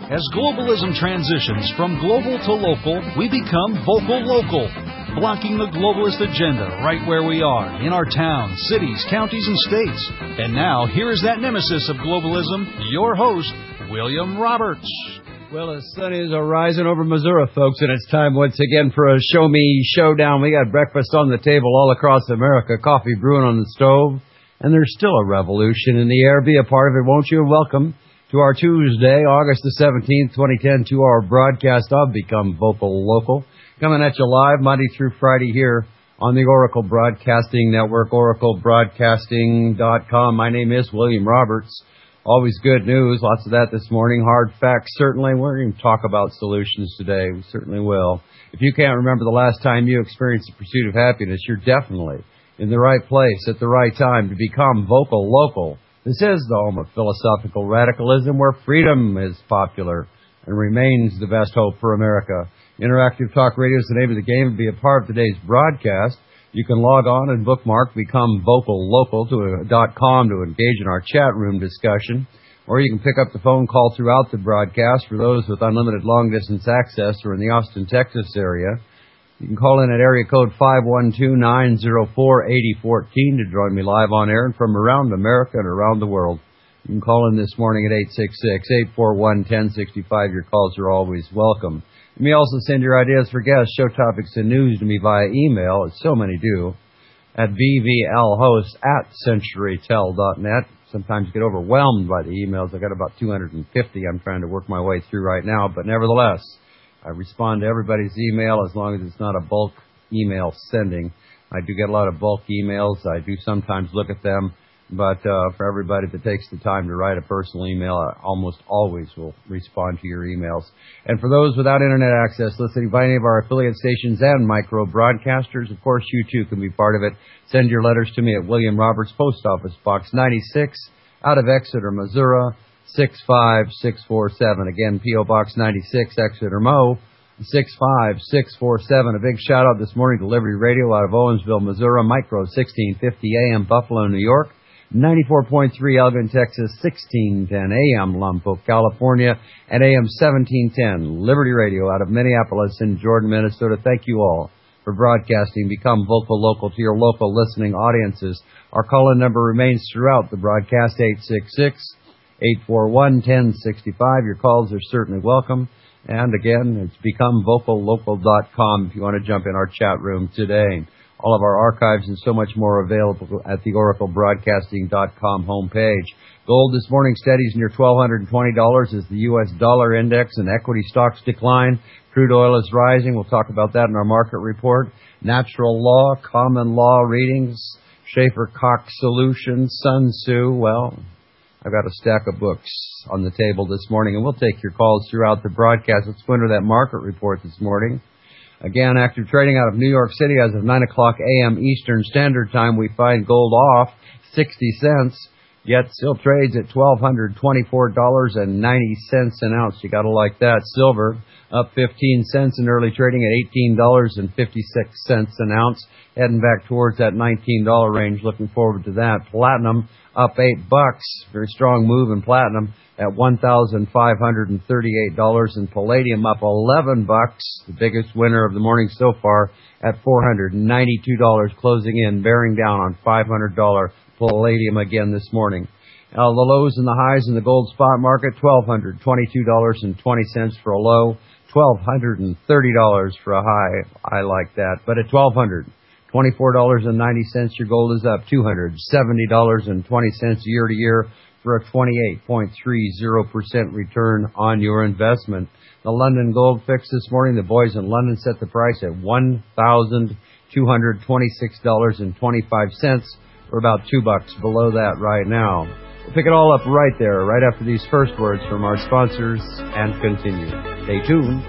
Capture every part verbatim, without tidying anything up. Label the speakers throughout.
Speaker 1: As globalism transitions from global to local, we become vocal local, blocking the globalist agenda right where we are, in our towns, cities, counties, and states. And now, here is that nemesis of globalism, your host, William Roberts.
Speaker 2: Well, the sun is rising over Missouri, folks, and it's time once again for a Show Me Showdown. We got breakfast on the table all across America, coffee brewing on the stove, and there's still a revolution in the air. Be a part of it, won't you? Welcome to our Tuesday, August the seventeenth, twenty ten, to our broadcast of Become Vocal Local. Coming at you live Monday through Friday here on the Oracle Broadcasting Network, oracle broadcasting dot com. My name is William Roberts. Always good news, lots of that this morning. Hard facts, certainly. We're going to talk about solutions today. We certainly will. If you can't remember the last time you experienced the pursuit of happiness, you're definitely in the right place at the right time to become vocal local. This is the home of philosophical radicalism, where freedom is popular and remains the best hope for America. Interactive Talk Radio is the name of the game. To be a part of today's broadcast, you can log on and bookmark Become Vocal Local to dot com to engage in our chat room discussion, or you can pick up the phone call throughout the broadcast for those with unlimited long-distance access or in the Austin, Texas area. You can call in at area code five one two, nine zero four, eight zero one four to join me live on air and from around America and around the world. You can call in this morning at eight six six, eight four one, one zero six five. Your calls are always welcome. You may also send your ideas for guests, show topics, and news to me via email, as so many do, at v v l host at century tel dot net. Sometimes you get overwhelmed by the emails. I've got about two hundred fifty I'm trying to work my way through right now, but nevertheless, I respond to everybody's email as long as it's not a bulk email sending. I do get a lot of bulk emails. I do sometimes look at them. But uh, for everybody that takes the time to write a personal email, I almost always will respond to your emails. And for those without Internet access listening by any of our affiliate stations and micro broadcasters, of course, you too can be part of it. Send your letters to me at William Roberts, Post Office Box ninety-six, out of Exeter, Missouri, six five six four seven. Again, P O. Box ninety-six, Exeter, Mo, six five six four seven. A big shout-out this morning to Liberty Radio out of Owensville, Missouri, Micro sixteen fifty A M, Buffalo, New York, ninety-four point three Elgin, Texas, sixteen ten A M Lompoc, California, and A M seventeen ten Liberty Radio out of Minneapolis and Jordan, Minnesota. Thank you all for broadcasting Become Vocal Local to your local listening audiences. Our call-in number remains throughout the broadcast, eight six six, eight four one, one zero six five. Your calls are certainly welcome. And again, it's become vocal local dot com if you want to jump in our chat room today. All of our archives and so much more available at the oracle broadcasting dot com homepage. Gold this morning steadies near one thousand two hundred twenty dollars as the U S dollar index and equity stocks decline. Crude oil is rising. We'll talk about that in our market report. Natural law, common law readings, Schaefer-Cox Solutions, Sun Tzu. Well, I've got a stack of books on the table this morning, and we'll take your calls throughout the broadcast. Let's go into that market report this morning. Again, active trading out of New York City as of nine o'clock A M Eastern Standard Time. We find gold off sixty cents, yet still trades at one thousand two hundred twenty-four dollars and ninety cents an ounce. You got to like that. Silver up fifteen cents in early trading at eighteen dollars and fifty-six cents an ounce, heading back towards that nineteen dollars range. Looking forward to that. Platinum up eight bucks. Very strong move in platinum at one thousand five hundred thirty-eight dollars, and palladium up eleven bucks, the biggest winner of the morning so far, at four hundred ninety-two dollars, closing in, bearing down on five hundred dollars palladium again this morning. Uh, the lows and the highs in the gold spot market, one thousand two hundred twenty-two dollars and twenty cents for a low, one thousand two hundred thirty dollars for a high. I like that. But at one thousand two hundred twenty-four dollars and ninety cents, your gold is up two hundred seventy dollars and twenty cents year to year, for a twenty-eight point three zero percent return on your investment. The London Gold Fix this morning, the boys in London set the price at one thousand two hundred twenty-six dollars and twenty-five cents. We're about two bucks below that right now. We'll pick it all up right there, right after these first words from our sponsors, and continue. Stay tuned.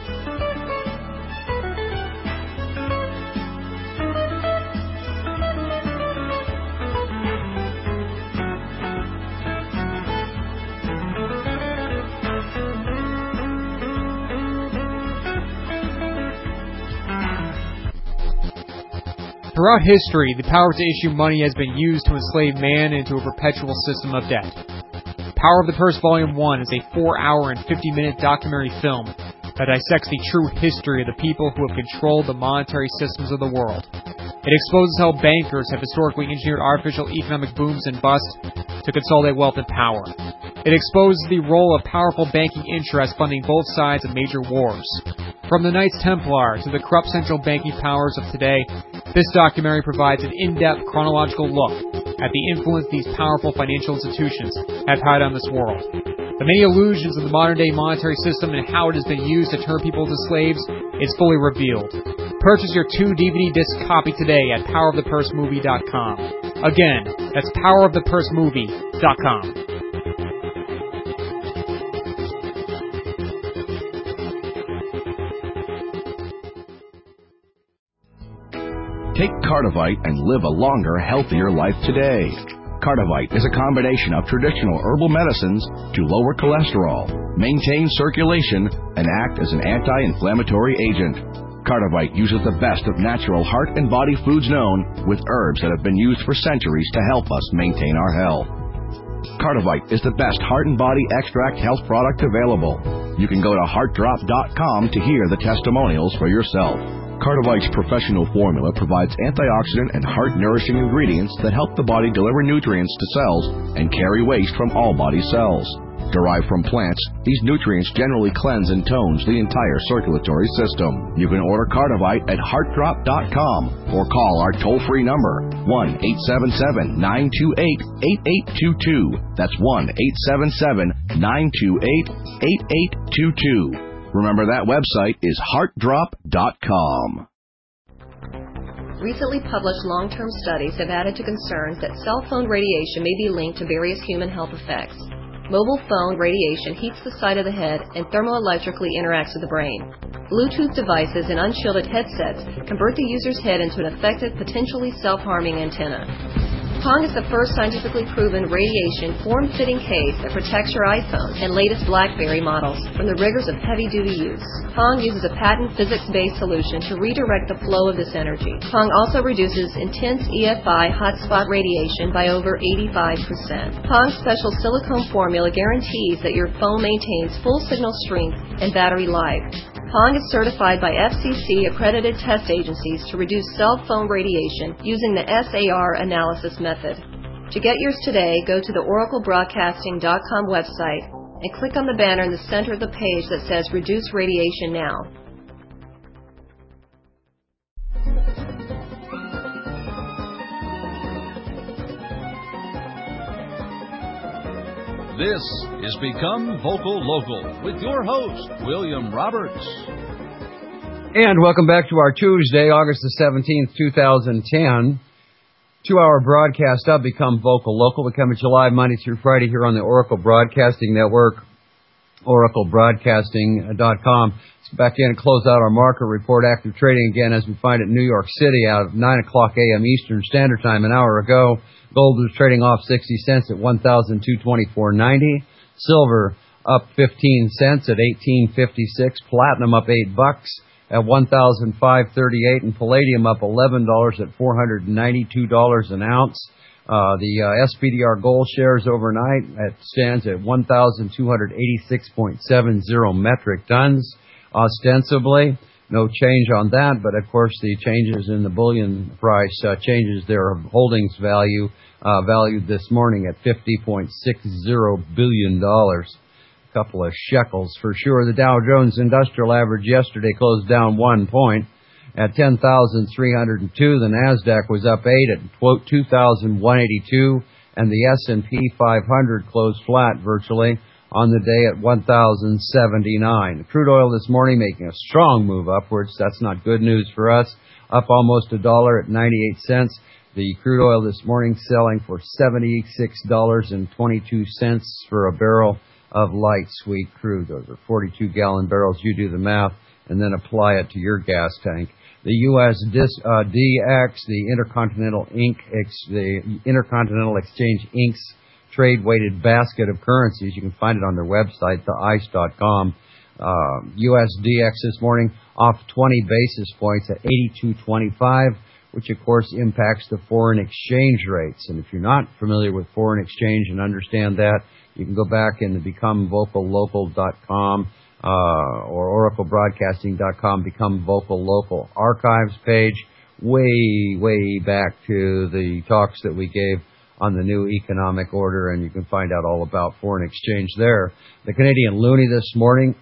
Speaker 3: Throughout history, the power to issue money has been used to enslave man into a perpetual system of debt. Power of the Purse Volume one is a four hour and fifty minute documentary film that dissects the true history of the people who have controlled the monetary systems of the world. It exposes how bankers have historically engineered artificial economic booms and busts to consolidate wealth and power. It exposes the role of powerful banking interests funding both sides of major wars. From the Knights Templar to the corrupt central banking powers of today, this documentary provides an in-depth chronological look at the influence these powerful financial institutions have had on this world. The many illusions of the modern-day monetary system and how it has been used to turn people into slaves is fully revealed. Purchase your two D V D disc copy today at power of the purse movie dot com. Again, that's power of the purse movie dot com.
Speaker 4: Take Cardivite and live a longer, healthier life today. Cardivite is a combination of traditional herbal medicines to lower cholesterol, maintain circulation, and act as an anti-inflammatory agent. Cardivite uses the best of natural heart and body foods known, with herbs that have been used for centuries to help us maintain our health. Cardivite is the best heart and body extract health product available. You can go to heart drop dot com to hear the testimonials for yourself. Cardivite's professional formula provides antioxidant and heart-nourishing ingredients that help the body deliver nutrients to cells and carry waste from all body cells. Derived from plants, these nutrients generally cleanse and tones the entire circulatory system. You can order Cardivite at heart drop dot com or call our toll-free number, one eight seven seven, nine two eight, eight eight two two. That's one eight seven seven, nine two eight, eight eight two two. Remember, that website is heart drop dot com.
Speaker 5: Recently published long-term studies have added to concerns that cell phone radiation may be linked to various human health effects. Mobile phone radiation heats the side of the head and thermoelectrically interacts with the brain. Bluetooth devices and unshielded headsets convert the user's head into an effective, potentially self-harming antenna. Pong is the first scientifically proven radiation form-fitting case that protects your iPhone and latest BlackBerry models from the rigors of heavy-duty use. Pong uses a patent physics-based solution to redirect the flow of this energy. Pong also reduces intense E F I hotspot radiation by over eighty-five percent. Pong's special silicone formula guarantees that your phone maintains full signal strength and battery life. Pong is certified by F C C-accredited test agencies to reduce cell phone radiation using the S A R analysis method. To get yours today, go to the oracle broadcasting dot com website and click on the banner in the center of the page that says Reduce Radiation Now.
Speaker 1: This is Become Vocal Local with your host, William Roberts.
Speaker 2: And welcome back to our Tuesday, August the seventeenth, twenty ten. Two-hour broadcast of Become Vocal Local. We come at you live Monday through Friday here on the Oracle Broadcasting Network, oracle broadcasting dot com. Let's back in and close out our market report. Active trading again as we find it in New York City out of nine o'clock a.m. Eastern Standard Time an hour ago. Gold was trading off sixty cents at one thousand two hundred twenty-four dollars and ninety cents. Silver up fifteen cents at eighteen fifty-six. Platinum up eight bucks at one thousand five hundred thirty-eight dollars. And palladium up eleven dollars at four hundred ninety-two dollars an ounce. Uh, the uh, S P D R gold shares overnight it stands at one thousand two hundred eighty-six point seven zero metric tons. Ostensibly, no change on that, but of course the changes in the bullion price uh, changes their holdings value, uh, valued this morning at fifty point six zero billion dollars. A couple of shekels for sure. The Dow Jones Industrial Average yesterday closed down one point at ten thousand three hundred two. The NASDAQ was up eight at two thousand one hundred eighty-two, and the S and P five hundred closed flat virtually on the day at one thousand seventy-nine. Crude oil this morning making a strong move upwards. That's not good news for us. Up almost a dollar at ninety-eight cents. The crude oil this morning selling for seventy-six dollars and twenty-two cents for a barrel of light sweet crude. Those are forty-two gallon barrels. You do the math and then apply it to your gas tank. The U S uh, D X, the Intercontinental Inc, the Intercontinental Exchange Incorporated's trade-weighted basket of currencies. You can find it on their website, the ice dot com. Uh, U S D X this morning off twenty basis points at eighty-two twenty-five, which of course impacts the foreign exchange rates. And if you're not familiar with foreign exchange and understand that, You can go back into become vocal local dot com uh, or oracle broadcasting dot com, Become Vocal Local archives page, way, way back to the talks that we gave on the new economic order, and you can find out all about foreign exchange there. The Canadian loonie this morning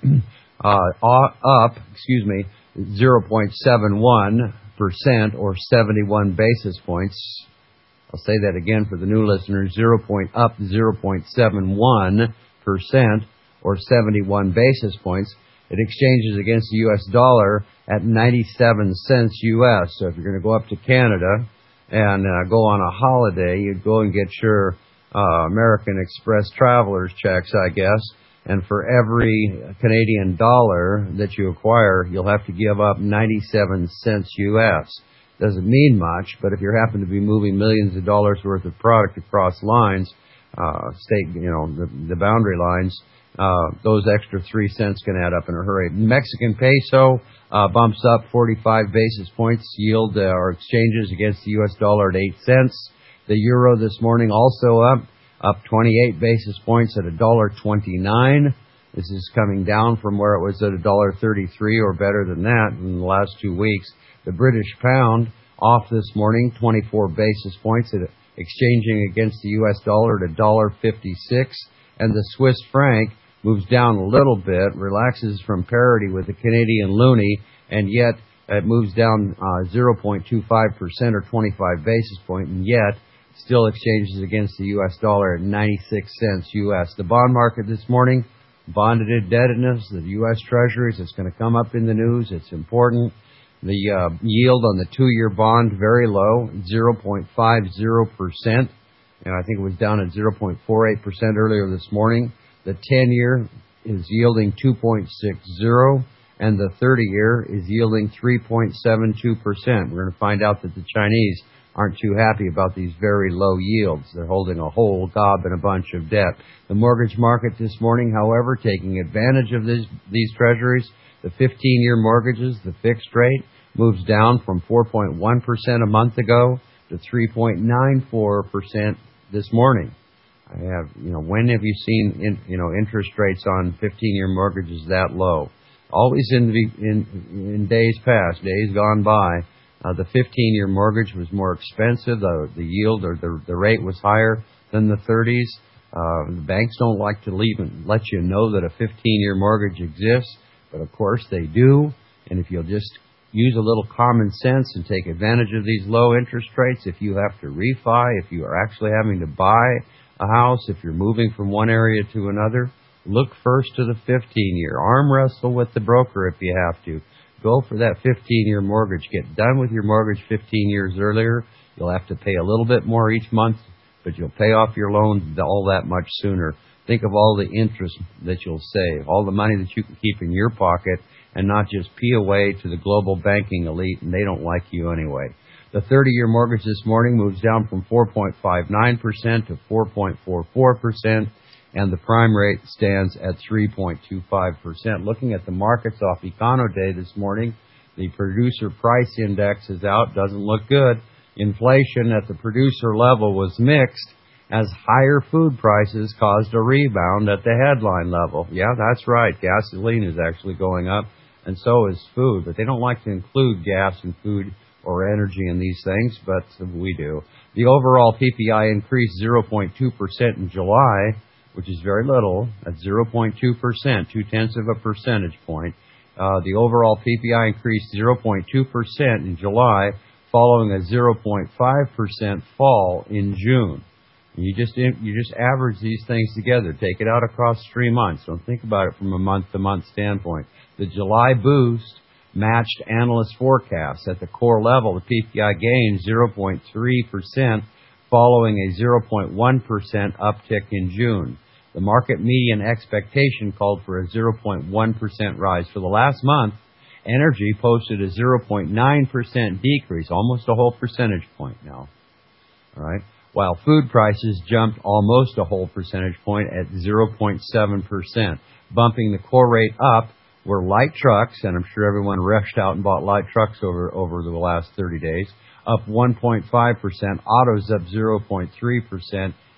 Speaker 2: uh, up, excuse me, zero point seven one percent or seventy-one basis points. I'll say that again for the new listeners, zero point up zero point seven one percent or seventy-one basis points. It exchanges against the U S dollar at ninety-seven cents U S. So if you're going to go up to Canada and uh, go on a holiday, you'd go and get your uh, American Express traveler's checks, I guess. And for every Canadian dollar that you acquire, you'll have to give up ninety-seven cents U S. Doesn't mean much, but if you happen to be moving millions of dollars worth of product across lines, uh, state, you know, the, the boundary lines, uh, those extra three cents can add up in a hurry. Mexican peso uh, bumps up forty-five basis points. Yield uh, or exchanges against the U S dollar at eight cents. The euro this morning also up, up twenty-eight basis points at one dollar twenty-nine. This is coming down from where it was at one dollar thirty-three or better than that in the last two weeks. The British pound off this morning, twenty-four basis points, at exchanging against the U S dollar at one dollar fifty-six. And the Swiss franc moves down a little bit, relaxes from parity with the Canadian loonie, and yet it moves down uh, zero point two five percent or twenty-five basis points, and yet still exchanges against the U S dollar at ninety-six cents U S. The bond market this morning, bonded indebtedness, the U S Treasuries, it's going to come up in the news. It's important. The uh, yield on the two-year bond, very low, zero point five zero percent. And I think it was down at zero point four eight percent earlier this morning. The ten-year is yielding two point six zero, and the thirty-year is yielding three point seven two percent. We're going to find out that the Chinese aren't too happy about these very low yields. They're holding a whole gob and a bunch of debt. The mortgage market this morning, however, taking advantage of this, these treasuries, the fifteen-year mortgages, the fixed rate, moves down from four point one percent a month ago to three point nine four percent this morning. I have, you know, when have you seen, in, you know, interest rates on fifteen-year mortgages that low? Always in the, in, in days past, days gone by, uh, the fifteen-year mortgage was more expensive. The, the yield or the, the rate was higher than the thirties. Uh, the banks don't like to leave and let you know that a fifteen-year mortgage exists, but of course they do. And if you'll just use a little common sense and take advantage of these low interest rates, if you have to refi, if you are actually having to buy a house, if you're moving from one area to another, look first to the fifteen-year. Arm wrestle with the broker if you have to. Go for that fifteen-year mortgage. Get done with your mortgage fifteen years earlier. You'll have to pay a little bit more each month, but you'll pay off your loan all that much sooner. Think of all the interest that you'll save, all the money that you can keep in your pocket and not just pee away to the global banking elite, and they don't like you anyway. The thirty-year mortgage this morning moves down from four point five nine percent to four point four four percent, and the prime rate stands at three point two five percent. Looking at the markets off Econo Day this morning, the producer price index is out, doesn't look good. Inflation at the producer level was mixed, as higher food prices caused a rebound at the headline level. Yeah, that's right. Gasoline is actually going up, and so is food. But they don't like to include gas and food or energy in these things, but we do. The overall P P I increased zero point two percent in July, which is very little, at zero point two percent, two-tenths of a percentage point. Uh, the overall P P I increased zero point two percent in July, following a zero point five percent fall in June. You just you just average these things together. Take it out across three months. Don't think about it from a month-to-month standpoint. The July boost matched analyst forecasts. At the core level, the P P I gained zero point three percent, following a zero point one percent uptick in June. The market median expectation called for a zero point one percent rise. For the last month, energy posted a zero point nine percent decrease, almost a whole percentage point now. All right. While food prices jumped almost a whole percentage point at zero point seven percent. Bumping the core rate up were light trucks, and I'm sure everyone rushed out and bought light trucks over, over the last thirty days, up one point five percent, autos up zero point three percent,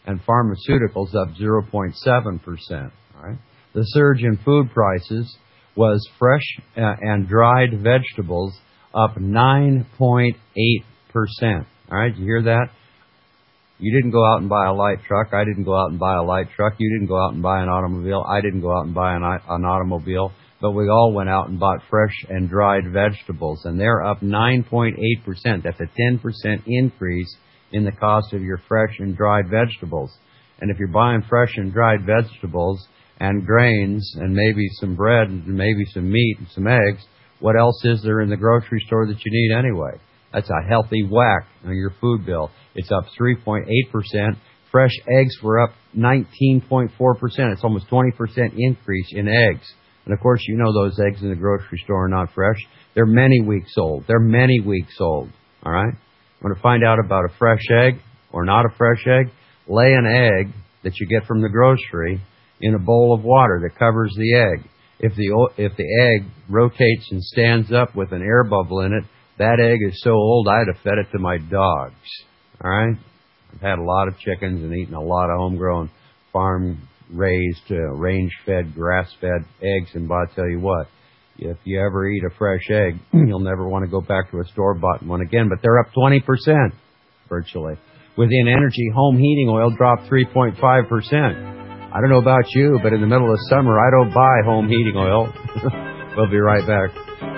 Speaker 2: and pharmaceuticals up zero point seven percent. All right. The surge in food prices was fresh uh, and dried vegetables up nine point eight percent. All right, you hear that? You didn't go out and buy a light truck. I didn't go out and buy a light truck. You didn't go out and buy an automobile. I didn't go out and buy an, an automobile. But we all went out and bought fresh and dried vegetables, and they're up nine point eight percent. That's a ten percent increase in the cost of your fresh and dried vegetables. And if you're buying fresh and dried vegetables and grains and maybe some bread and maybe some meat and some eggs, what else is there in the grocery store that you need anyway? That's a healthy whack on your food bill. It's up three point eight percent. Fresh eggs were up nineteen point four percent. It's almost twenty percent increase in eggs. And, of course, you know those eggs in the grocery store are not fresh. They're many weeks old. They're many weeks old, all right? Want to find out about a fresh egg or not a fresh egg? Lay an egg that you get from the grocery in a bowl of water that covers the egg. If the if the egg rotates and stands up with an air bubble in it, that egg is so old I'd have fed it to my dogs, all right? I've had a lot of chickens and eaten a lot of homegrown farm raised, uh, range-fed, grass-fed eggs, and I'll tell you what, if you ever eat a fresh egg, you'll never want to go back to a store-bought one again, but they're up twenty percent, virtually. Within energy, home heating oil dropped three point five percent. I don't know about you, but in the middle of summer, I don't buy home heating oil. We'll be right back.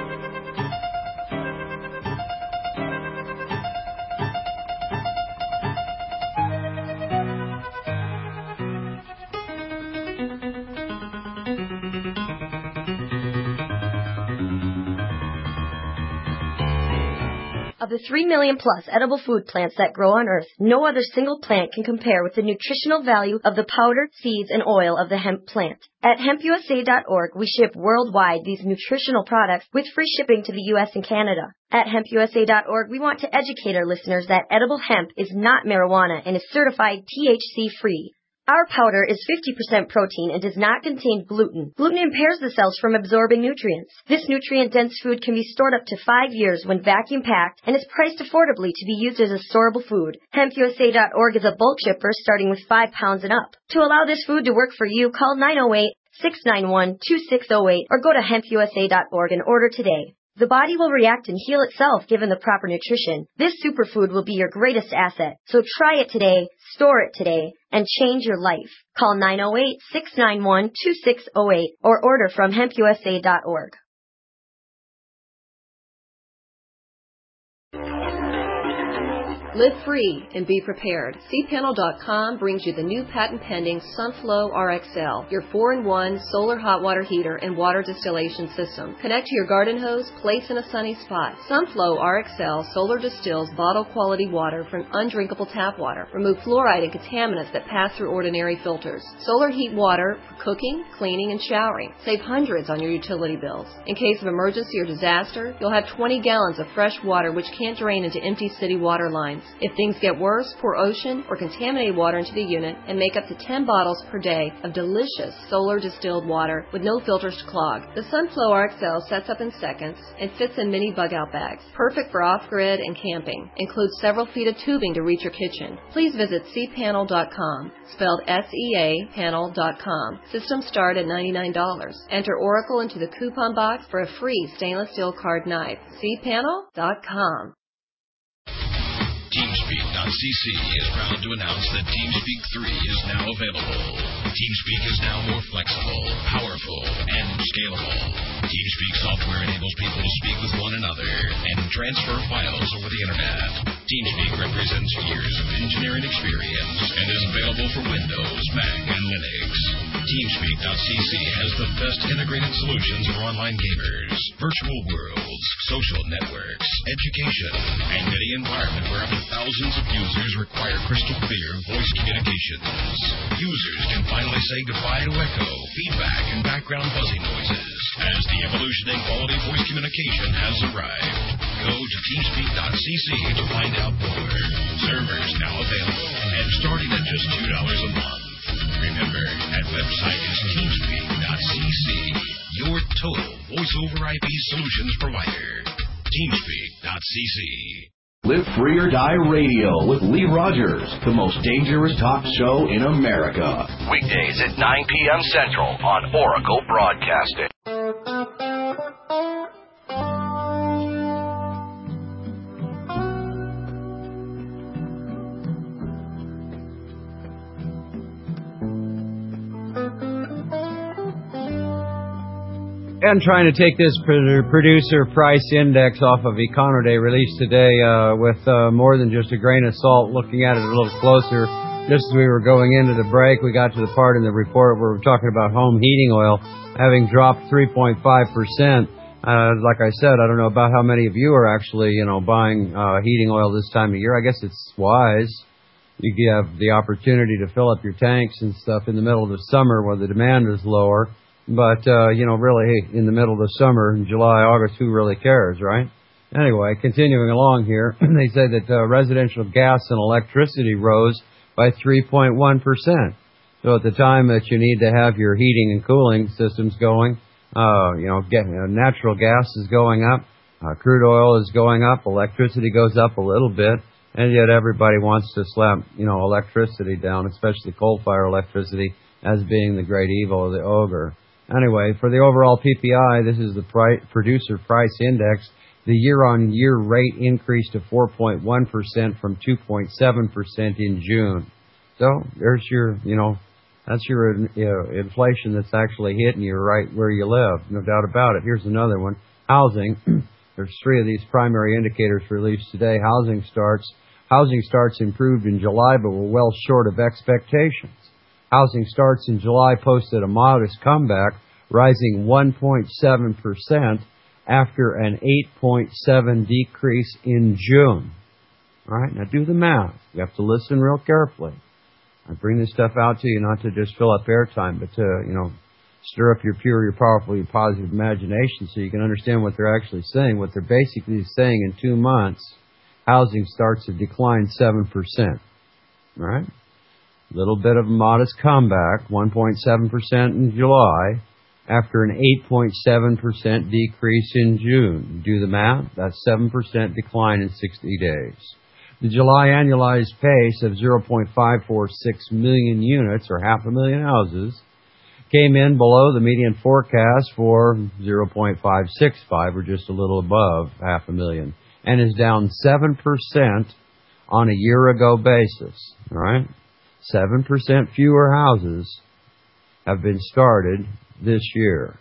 Speaker 6: Of the three million plus edible food plants that grow on Earth, no other single plant can compare with the nutritional value of the powder, seeds, and oil of the hemp plant. At hemp U S A dot org, we ship worldwide these nutritional products with free shipping to the U S and Canada. At hemp U S A dot org, we want to educate our listeners that edible hemp is not marijuana and is certified T H C-free. Our powder is fifty percent protein and does not contain gluten. Gluten impairs the cells from absorbing nutrients. This nutrient-dense food can be stored up to five years when vacuum-packed and is priced affordably to be used as a storable food. hemp U S A dot org is a bulk shipper starting with five pounds and up. To allow this food to work for you, call nine oh eight, six nine one, two six oh eight or go to hemp U S A dot org and order today. The body will react and heal itself given the proper nutrition. This superfood will be your greatest asset. So try it today, store it today, and change your life. Call nine oh eight, six nine one, two six oh eight or order from hemp U S A dot org.
Speaker 5: Live free and be prepared. C panel dot com brings you the new patent-pending Sunflow R X L, your four in one solar hot water heater and water distillation system. Connect to your garden hose, place in a sunny spot. Sunflow R X L solar distills bottle-quality water from undrinkable tap water. Remove fluoride and contaminants that pass through ordinary filters. Solar heat water for cooking, cleaning, and showering. Save hundreds on your utility bills. In case of emergency or disaster, you'll have twenty gallons of fresh water which can't drain into empty city water lines. If things get worse, pour ocean or contaminated water into the unit and make up to ten bottles per day of delicious solar distilled water with no filters to clog. The Sunflow R X L sets up in seconds and fits in mini bug-out bags. Perfect for off-grid and camping. Includes several feet of tubing to reach your kitchen. Please visit C panel dot com, spelled S E A panel dot com. Systems start at ninety-nine dollars. Enter Oracle into the coupon box for a free stainless steel card knife. C panel dot com.
Speaker 7: TeamSpeak dot C C is proud to announce that TeamSpeak three is now available. TeamSpeak is now more flexible, powerful, and scalable. TeamSpeak software enables people to speak with one another and transfer files over the Internet. TeamSpeak represents years of engineering experience and is available for Windows, Mac, and Linux. TeamSpeak dot C C has the best integrated solutions for online gamers, virtual worlds, social networks, education, and any environment where up to thousands of users require crystal clear voice communications. Users can finally say goodbye to echo, feedback, and background buzzing noises as the evolution in quality voice communication has arrived. Go to TeamSpeak dot C C to find out more. Servers now available and starting at just two dollars a month. Remember, that website is TeamSpeak dot C C, your total voice over I P solutions provider. TeamSpeak dot C C.
Speaker 4: Live Free or Die Radio with Lee Rogers, the most dangerous talk show in America. Weekdays at nine p.m. Central on Oracle Broadcasting.
Speaker 2: And trying to take this producer price index off of Econoday released today uh, with uh, more than just a grain of salt, looking at it a little closer. Just as we were going into the break, we got to the part in the report where we're talking about home heating oil having dropped three point five percent. Uh, like I said, I don't know about how many of you are actually, you know, buying uh, heating oil this time of year. I guess it's wise. You have the opportunity to fill up your tanks and stuff in the middle of the summer where the demand is lower. But, uh, you know, really, hey, in the middle of the summer, in July, August, who really cares, right? Anyway, continuing along here, they say that uh, residential gas and electricity rose by three point one percent. So at the time that you need to have your heating and cooling systems going, uh, you know, get, uh, natural gas is going up, uh, crude oil is going up, electricity goes up a little bit, and yet everybody wants to slap, you know, electricity down, especially coal-fired electricity, as being the great evil of the ogre. Anyway, for the overall P P I, this is the price, producer price index. The year-on-year rate increased to four point one percent from two point seven percent in June. So there's your, you know, that's your you know, inflation that's actually hitting you right where you live. No doubt about it. Here's another one. Housing. There's three of these primary indicators released today. Housing starts. Housing starts improved in July, but were well short of expectations. Housing starts in July posted a modest comeback, rising one point seven percent after an eight point seven decrease in June. All right, now do the math. You have to listen real carefully. I bring this stuff out to you not to just fill up airtime, but to, you know, stir up your pure, your powerful, your positive imagination so you can understand what they're actually saying. What they're basically saying in two months, housing starts to decline seven percent. All right? Little bit of a modest comeback, one point seven percent in July, after an eight point seven percent decrease in June. Do the math, that's seven percent decline in sixty days. The July annualized pace of zero point five four six million units, or half a million houses, came in below the median forecast for zero point five six five, or just a little above half a million, and is down seven percent on a year-ago basis, all right? seven percent fewer houses have been started this year.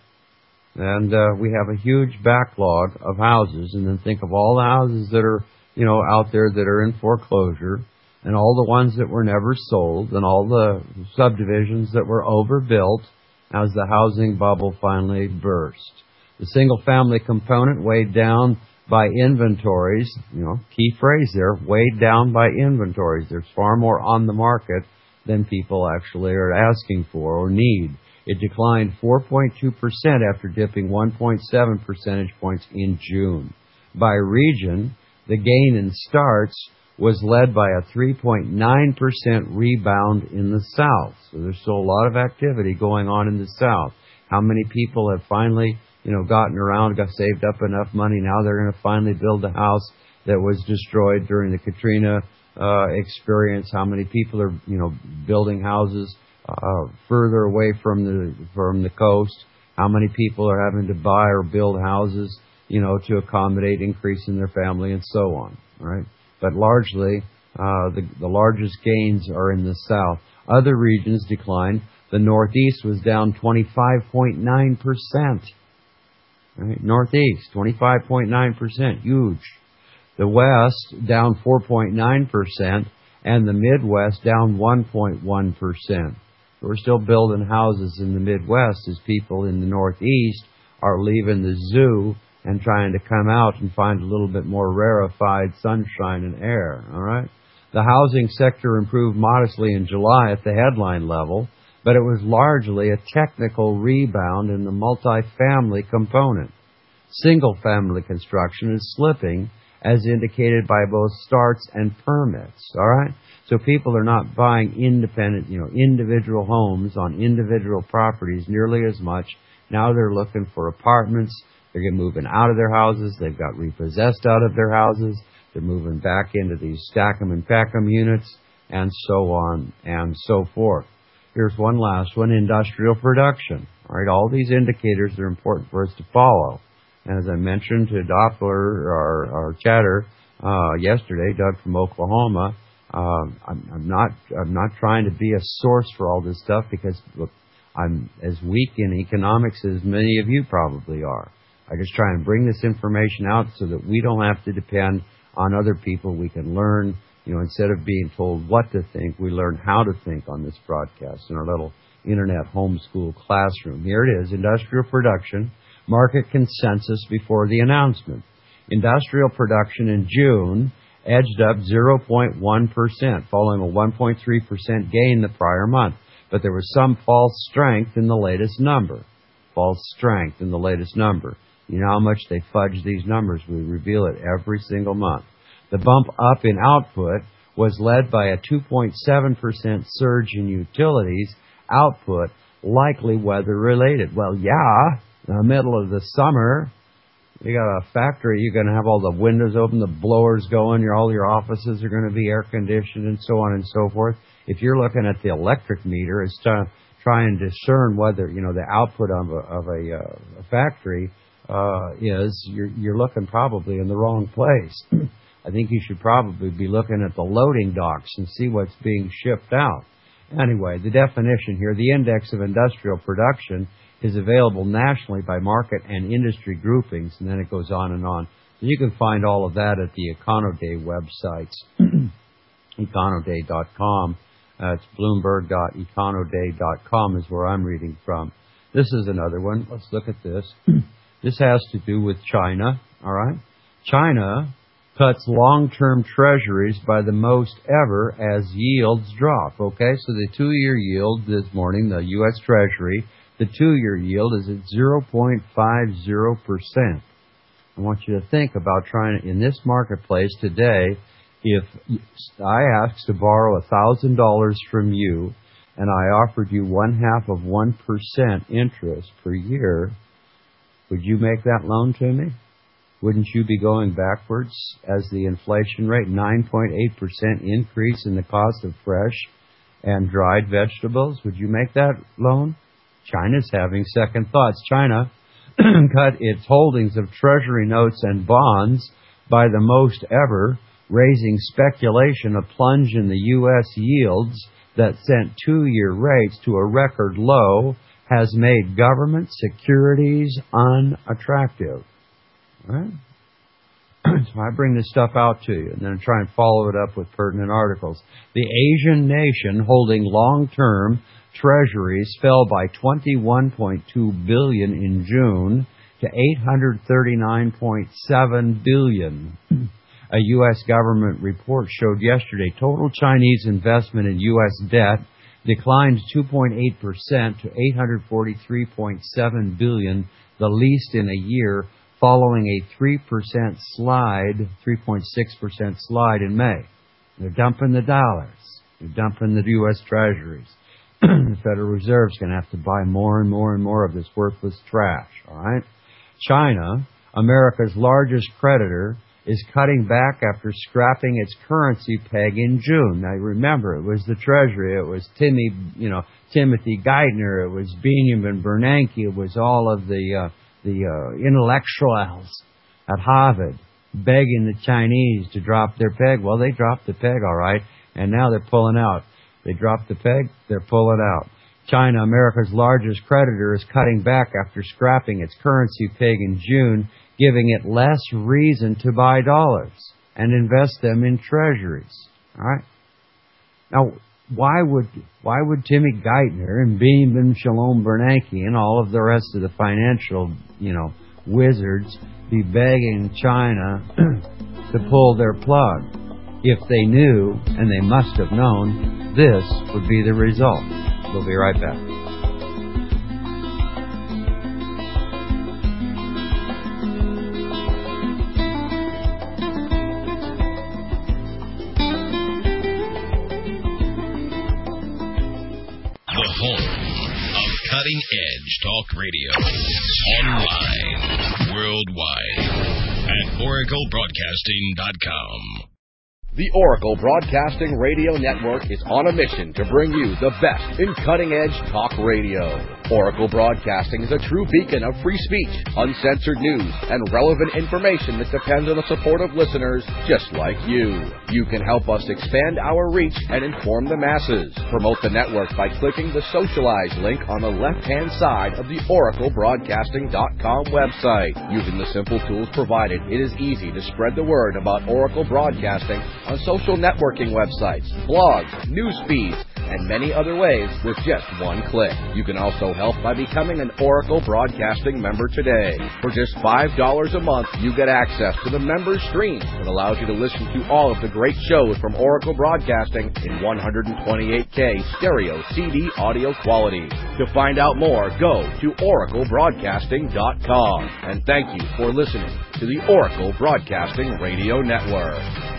Speaker 2: And uh, we have a huge backlog of houses. And then think of all the houses that are, you know, out there that are in foreclosure, and all the ones that were never sold, and all the subdivisions that were overbuilt as the housing bubble finally burst. The single-family component weighed down by inventories, you know, key phrase there, weighed down by inventories. There's far more on the market than people actually are asking for or need. It declined four point two percent after dipping one point seven percentage points in June. By region, the gain in starts was led by a three point nine percent rebound in the South. So there's still a lot of activity going on in the South. How many people have finally, you know, gotten around, got saved up enough money, now they're going to finally build a house that was destroyed during the Katrina uh, experience? How many people are, you know, building houses uh, further away from the from the coast? How many people are having to buy or build houses, you know, to accommodate increase in their family and so on, right? But largely, uh, the, the largest gains are in the South. Other regions declined. The Northeast was down twenty-five point nine percent. Right? Northeast, twenty-five point nine percent, huge. The West, down four point nine percent, and the Midwest, down one point one percent. We're still building houses in the Midwest as people in the Northeast are leaving the zoo and trying to come out and find a little bit more rarefied sunshine and air, all right? The housing sector improved modestly in July at the headline level, but it was largely a technical rebound in the multifamily component. Single-family construction is slipping, as indicated by both starts and permits, all right? So people are not buying independent, you know, individual homes on individual properties nearly as much. Now they're looking for apartments. They're moving out of their houses. They've got repossessed out of their houses. They're moving back into these stack 'em and pack 'em units, and so on and so forth. Here's one last one, industrial production. All right, all these indicators are important for us to follow. And as I mentioned to Doppler, our, our chatter uh, yesterday, Doug from Oklahoma, uh, I'm, I'm not I'm not trying to be a source for all this stuff because look, I'm as weak in economics as many of you probably are. I just try and bring this information out so that we don't have to depend on other people. We can learn, you know, instead of being told what to think, we learn how to think on this broadcast in our little internet homeschool classroom. Here it is, industrial production, market consensus before the announcement. Industrial production in June edged up zero point one percent, following a one point three percent gain the prior month. But there was some false strength in the latest number. False strength in the latest number. You know how much they fudge these numbers. We reveal it every single month. The bump up in output was led by a two point seven percent surge in utilities output, likely weather-related. Well, yeah, in the middle of the summer, you got a factory, you're going to have all the windows open, the blowers going, your, all your offices are going to be air-conditioned, and so on and so forth. If you're looking at the electric meter, it's to try and discern whether, you know, the output of a, of a, uh, a factory uh, is, you're, you're looking probably in the wrong place. I think you should probably be looking at the loading docks and see what's being shipped out. Anyway, the definition here, the index of industrial production is available nationally by market and industry groupings, and then it goes on and on. So you can find all of that at the Econoday websites, econoday dot com. Uh, it's bloomberg dot econoday dot com is where I'm reading from. This is another one. Let's look at this. This has to do with China, all right? China cuts long-term treasuries by the most ever as yields drop, okay? So the two-year yield this morning, the U S Treasury, the two-year yield is at zero point five zero percent. I want you to think about trying to, in this marketplace today, if I asked to borrow one thousand dollars from you and I offered you one half of one percent interest per year, would you make that loan to me? Wouldn't you be going backwards as the inflation rate, nine point eight percent increase in the cost of fresh and dried vegetables? Would you make that loan? China's having second thoughts. China cut its holdings of treasury notes and bonds by the most ever, raising speculation. A plunge in the U S yields that sent two-year rates to a record low has made government securities unattractive. All right? So I bring this stuff out to you and then try and follow it up with pertinent articles. The Asian nation holding long-term treasuries fell by twenty-one point two billion dollars in June to eight hundred thirty-nine point seven billion dollars. A U S government report showed yesterday total Chinese investment in U S debt declined two point eight percent to eight hundred forty-three point seven billion dollars, the least in a year, following a three percent slide, three point six percent slide in May. They're dumping the dollars. They're dumping the U S Treasuries. The Federal Reserve's going to have to buy more and more and more of this worthless trash, all right? China, America's largest creditor, is cutting back after scrapping its currency peg in June. Now, remember, it was the Treasury, it was Timmy, you know, Timothy Geithner, it was Benjamin Bernanke, it was all of the uh, the uh, intellectuals at Harvard begging the Chinese to drop their peg. Well, they dropped the peg, all right, and now they're pulling out. They dropped the peg, they're pulling out. China, America's largest creditor, is cutting back after scrapping its currency peg in June, giving it less reason to buy dollars and invest them in treasuries. All right? Now, why would why would Timmy Geithner and Benjamin Shalom Bernanke and all of the rest of the financial, you know, wizards be begging China to pull their plug if they knew, and they must have known, this would be the result? We'll be right back.
Speaker 7: Cutting Edge Talk Radio. Online, worldwide, at Oracle Broadcasting dot com.
Speaker 4: The Oracle Broadcasting Radio Network is on a mission to bring you the best in cutting-edge talk radio. Oracle Broadcasting is a true beacon of free speech, uncensored news, and relevant information that depends on the support of listeners just like you. You can help us expand our reach and inform the masses. Promote the network by clicking the Socialize link on the left-hand side of the Oracle Broadcasting dot com website. Using the simple tools provided, it is easy to spread the word about Oracle Broadcasting on social networking websites, blogs, news feeds, and many other ways with just one click. You can also help by becoming an Oracle Broadcasting member today. For just five dollars a month, you get access to the member stream that allows you to listen to all of the great shows from Oracle Broadcasting in one twenty-eight K stereo C D audio quality. To find out more, go to Oracle Broadcasting dot com. And thank you for listening to the Oracle Broadcasting Radio Network.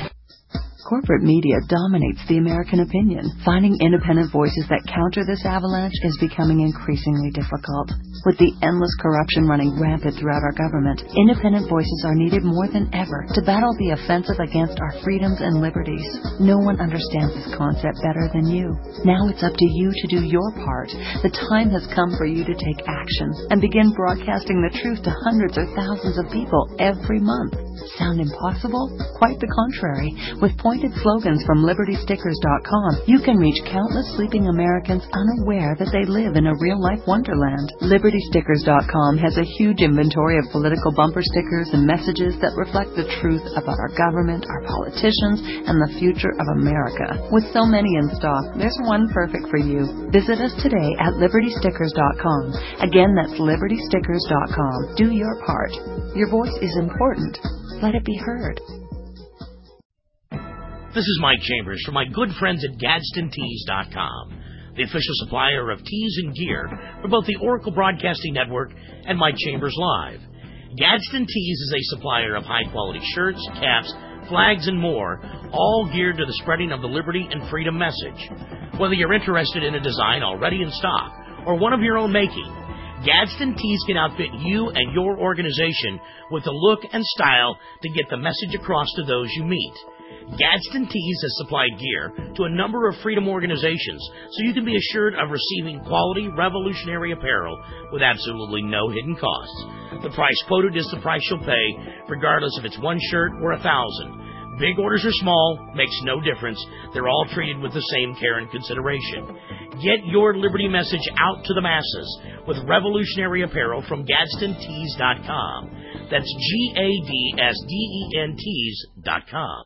Speaker 8: Corporate media dominates the American opinion. Finding independent voices that counter this avalanche is becoming increasingly difficult. With the endless corruption running rampant throughout our government, independent voices are needed more than ever to battle the offensive against our freedoms and liberties. No one understands this concept better than you. Now it's up to you to do your part. The time has come for you to take action and begin broadcasting the truth to hundreds or thousands of people every month. Sound impossible? Quite the contrary. With pointed slogans from Liberty Stickers dot com, you can reach countless sleeping Americans unaware that they live in a real-life wonderland. Liberty Stickers dot com has a huge inventory of political bumper stickers and messages that reflect the truth about our government, our politicians, and the future of America. With so many in stock, there's one perfect for you. Visit us today at Liberty Stickers dot com. Again, that's Liberty Stickers dot com. Do your part. Your voice is important. Let it be heard.
Speaker 9: This is Mike Chambers from my good friends at Gadsden Tees dot com, the official supplier of tees and gear for both the Oracle Broadcasting Network and Mike Chambers Live. Gadsden Tees is a supplier of high-quality shirts, caps, flags, and more, all geared to the spreading of the liberty and freedom message. Whether you're interested in a design already in stock or one of your own making, Gadsden Tees can outfit you and your organization with the look and style to get the message across to those you meet. Gadsden Tees has supplied gear to a number of freedom organizations, so you can be assured of receiving quality, revolutionary apparel with absolutely no hidden costs. The price quoted is the price you'll pay, regardless if it's one shirt or a thousand. Big orders or small, makes no difference. They're all treated with the same care and consideration. Get your liberty message out to the masses with revolutionary apparel from Gadsden Tees dot com. That's G A D S D E N Tees dot com.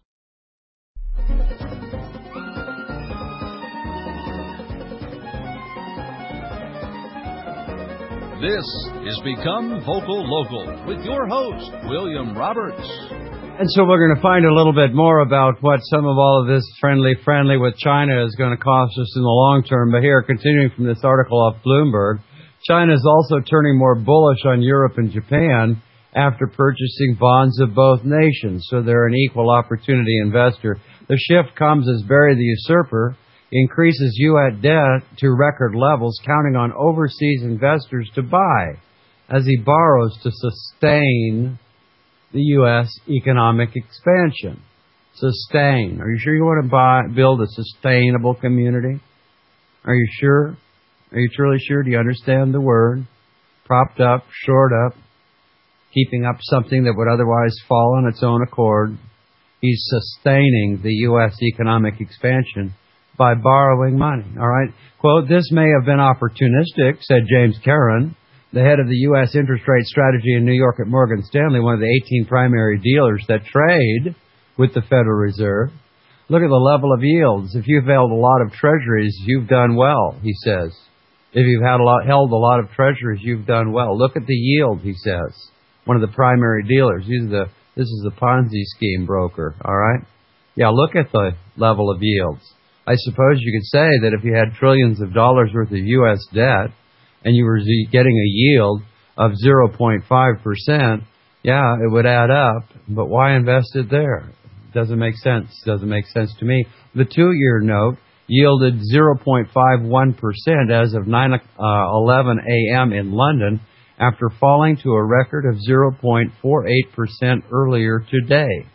Speaker 1: This is Become Vocal Local with your host, William Roberts.
Speaker 2: And so we're going to find a little bit more about what some of all of this friendly, friendly with China is going to cost us in the long term. But here, continuing from this article off Bloomberg, China is also turning more bullish on Europe and Japan after purchasing bonds of both nations. So they're an equal opportunity investor. The shift comes as Barry the Usurper increases U S debt to record levels, counting on overseas investors to buy as he borrows to sustain the U S economic expansion. Sustain. Are you sure you want to buy, build a sustainable community? Are you sure? Are you truly sure? Do you understand the word? Propped up, shored up, keeping up something that would otherwise fall on its own accord. He's sustaining the U S economic expansion by borrowing money. All right? Quote, this may have been opportunistic, said James Caron, the head of the U S interest rate strategy in New York at Morgan Stanley, one of the eighteen primary dealers that trade with the Federal Reserve. Look at the level of yields. If you've held a lot of treasuries, you've done well, he says. If you've had a lot, held a lot of treasuries, you've done well. Look at the yield, he says. One of the primary dealers. These are the, this is the Ponzi scheme broker, all right? Yeah, look at the level of yields. I suppose you could say that if you had trillions of dollars worth of U S debt and you were getting a yield of zero point five percent, yeah, it would add up. But why invest it there? Doesn't make sense. Doesn't make sense to me. The two-year note yielded zero point five one percent as of nine eleven a.m. in London, after falling to a record of zero point four eight percent earlier today.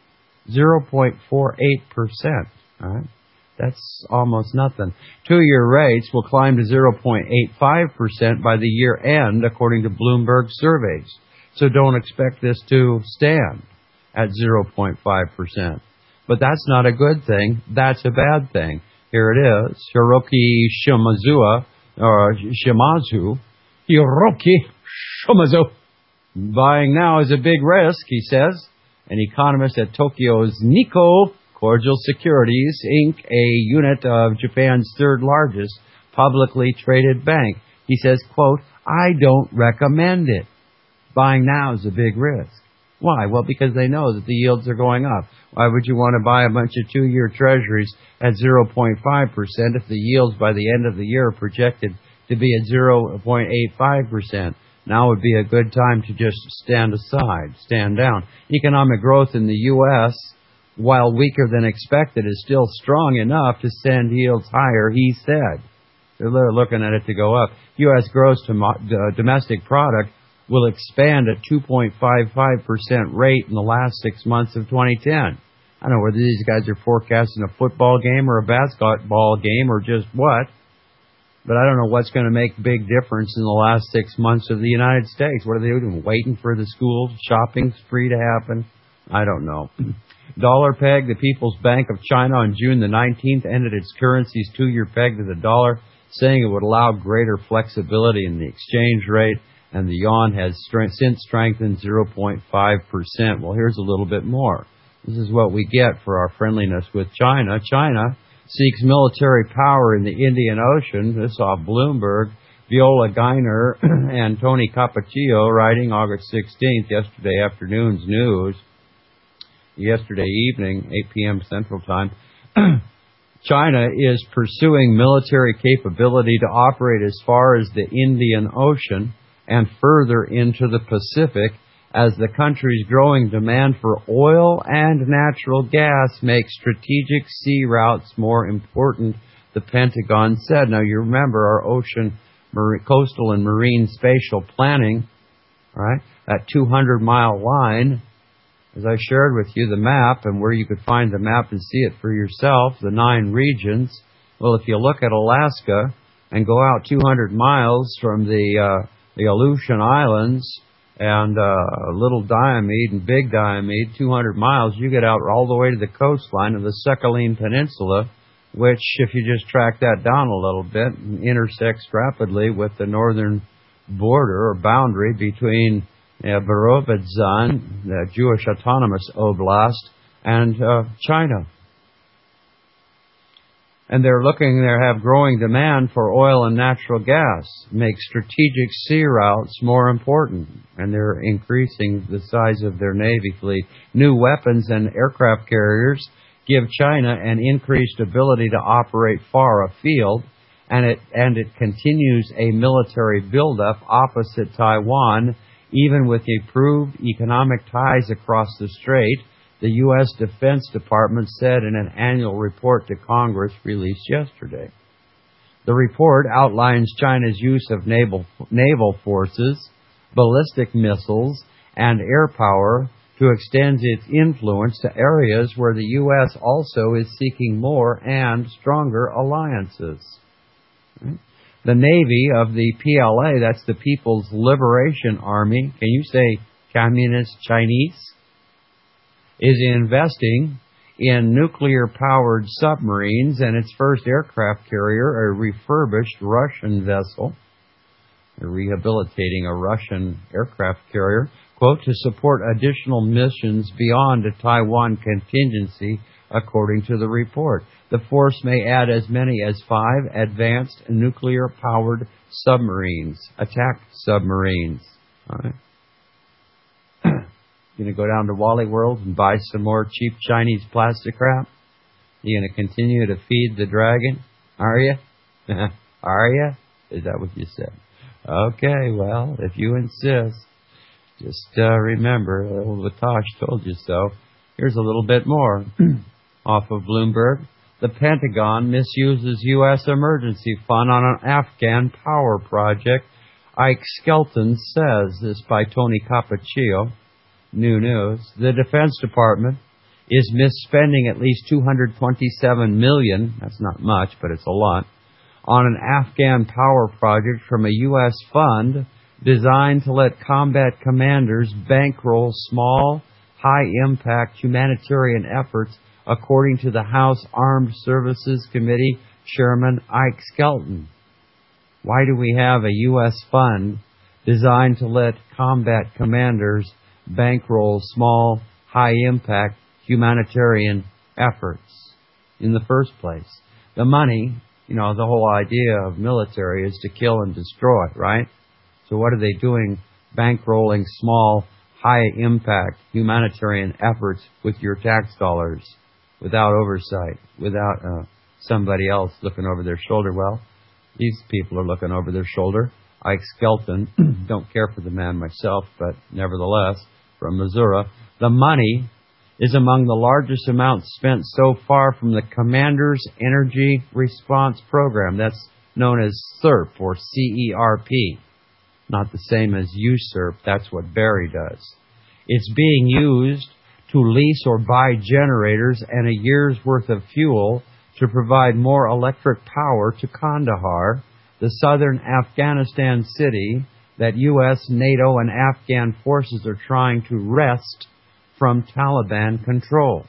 Speaker 2: zero point four eight percent. All right? That's almost nothing. Two-year rates will climb to zero point eight five percent by the year end, according to Bloomberg surveys. So don't expect this to stand at zero point five percent. But that's not a good thing. That's a bad thing. Here it is. Hiroki Shimazu, or Shimazu, Hiroki Shimazu. Buying now is a big risk, he says. An economist at Tokyo's Nikko Cordial Securities, Incorporated, a unit of Japan's third largest publicly traded bank. He says, quote, I don't recommend it. Buying now is a big risk. Why? Well, because they know that the yields are going up. Why would you want to buy a bunch of two-year treasuries at zero point five percent if the yields by the end of the year are projected to be at zero point eight five percent? Now would be a good time to just stand aside, stand down. Economic growth in the U S, while weaker than expected, is still strong enough to send yields higher, he said. They're looking at it to go up. U S gross domestic product will expand at two point five five percent rate in the last six months of twenty ten. I don't know whether these guys are forecasting a football game or a basketball game or just what, but I don't know what's going to make big difference in the last six months of the United States. What are they doing? Waiting for the school shopping spree to happen? I don't know. Dollar peg, the People's Bank of China on June the nineteenth ended its currency's two-year peg to the dollar, saying it would allow greater flexibility in the exchange rate, and the yuan has strength, since strengthened zero point five percent. Well, here's a little bit more. This is what we get for our friendliness with China. China seeks military power in the Indian Ocean. This off Bloomberg. Viola Geiner and Tony Capaccio writing August sixteenth, yesterday afternoon's news, yesterday evening, eight p.m. Central Time. China is pursuing military capability to operate as far as the Indian Ocean and further into the Pacific as the country's growing demand for oil and natural gas makes strategic sea routes more important, the Pentagon said. Now, you remember our ocean, marine, coastal and marine spatial planning, right? That two hundred mile line, as I shared with you the map and where you could find the map and see it for yourself, the nine regions. Well, if you look at Alaska and go out two hundred miles from the uh, the Aleutian Islands and uh, Little Diomede and Big Diomede, two hundred miles, you get out all the way to the coastline of the Sakhalin Peninsula, which, if you just track that down a little bit, intersects rapidly with the northern border or boundary between uh, Birobidzhan, the Jewish Autonomous Oblast, and uh, China. And they're looking, they have growing demand for oil and natural gas, make strategic sea routes more important, and they're increasing the size of their Navy fleet. New weapons and aircraft carriers give China an increased ability to operate far afield, and it, and it continues a military buildup opposite Taiwan, even with improved economic ties across the strait, the U S Defense Department said in an annual report to Congress released yesterday. The report outlines China's use of naval, naval forces, ballistic missiles, and air power to extend its influence to areas where the U S also is seeking more and stronger alliances. The Navy of the P L A, that's the People's Liberation Army, can you say Communist Chinese? Is investing in nuclear-powered submarines and its first aircraft carrier, a refurbished Russian vessel. They're rehabilitating a Russian aircraft carrier, quote, to support additional missions beyond a Taiwan contingency, according to the report. The force may add as many as five advanced nuclear-powered submarines, attack submarines. All right. You're going to go down to Wally World and buy some more cheap Chinese plastic crap? You're going to continue to feed the dragon? Are you? Are you? Is that what you said? Okay, well, if you insist, just uh, remember, old Vatosh told you so. Here's a little bit more off of Bloomberg. The Pentagon misuses U S emergency fund on an Afghan power project. Ike Skelton says, this by Tony Cappuccio, New News, the Defense Department is misspending at least two hundred twenty-seven million dollars, that's not much, but it's a lot, on an Afghan power project from a U S fund designed to let combat commanders bankroll small, high-impact humanitarian efforts, according to the House Armed Services Committee Chairman Ike Skelton. Why do we have a U S fund designed to let combat commanders bankroll small, high-impact humanitarian efforts in the first place? The money, you know, the whole idea of military is to kill and destroy, right? So what are they doing bankrolling small, high-impact humanitarian efforts with your tax dollars without oversight, without uh, somebody else looking over their shoulder? Well, these people are looking over their shoulder. Ike Skelton, don't care for the man myself, but nevertheless, from Missouri, the money is among the largest amounts spent so far from the Commander's Energy Response Program. That's known as C E R P, or C E R P. Not the same as U S E R P. That's what Barry does. It's being used to lease or buy generators and a year's worth of fuel to provide more electric power to Kandahar, the southern Afghanistan city that U S, NATO, and Afghan forces are trying to wrest from Taliban control.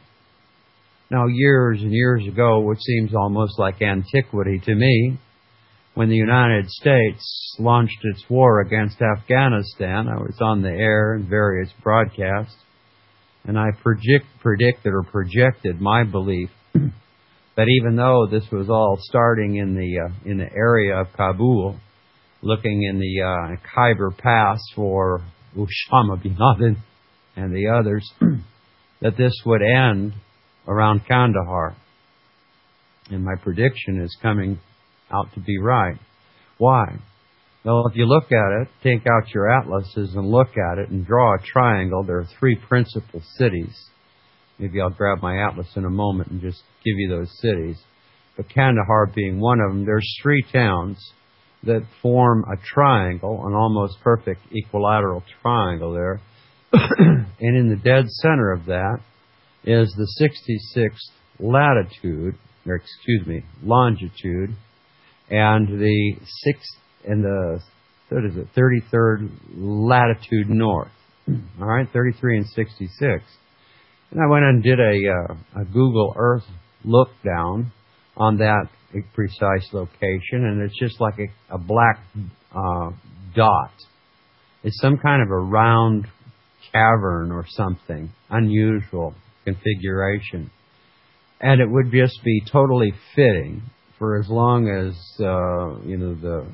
Speaker 2: Now, years and years ago, which seems almost like antiquity to me, when the United States launched its war against Afghanistan, I was on the air in various broadcasts, and I predict, predicted or projected my belief that even though this was all starting in the uh, in the area of Kabul, looking in the uh, Khyber Pass for Osama bin Laden and the others, that this would end around Kandahar. And my prediction is coming out to be right. Why? Well, if you look at it, take out your atlases and look at it and draw a triangle. There are three principal cities. Maybe I'll grab my atlas in a moment and just give you those cities. But Kandahar being one of them, there's three towns that form a triangle, an almost perfect equilateral triangle there. And in the dead center of that is the sixty-sixth latitude, or excuse me, longitude, and the sixth and the what is it, thirty-third latitude north. All right, thirty-three and sixty-six. And I went and did a, uh, a Google Earth look down on that precise location, and it's just like a, a black uh, dot. It's some kind of a round cavern or something, unusual configuration. And it would just be totally fitting for as long as, uh, you know, the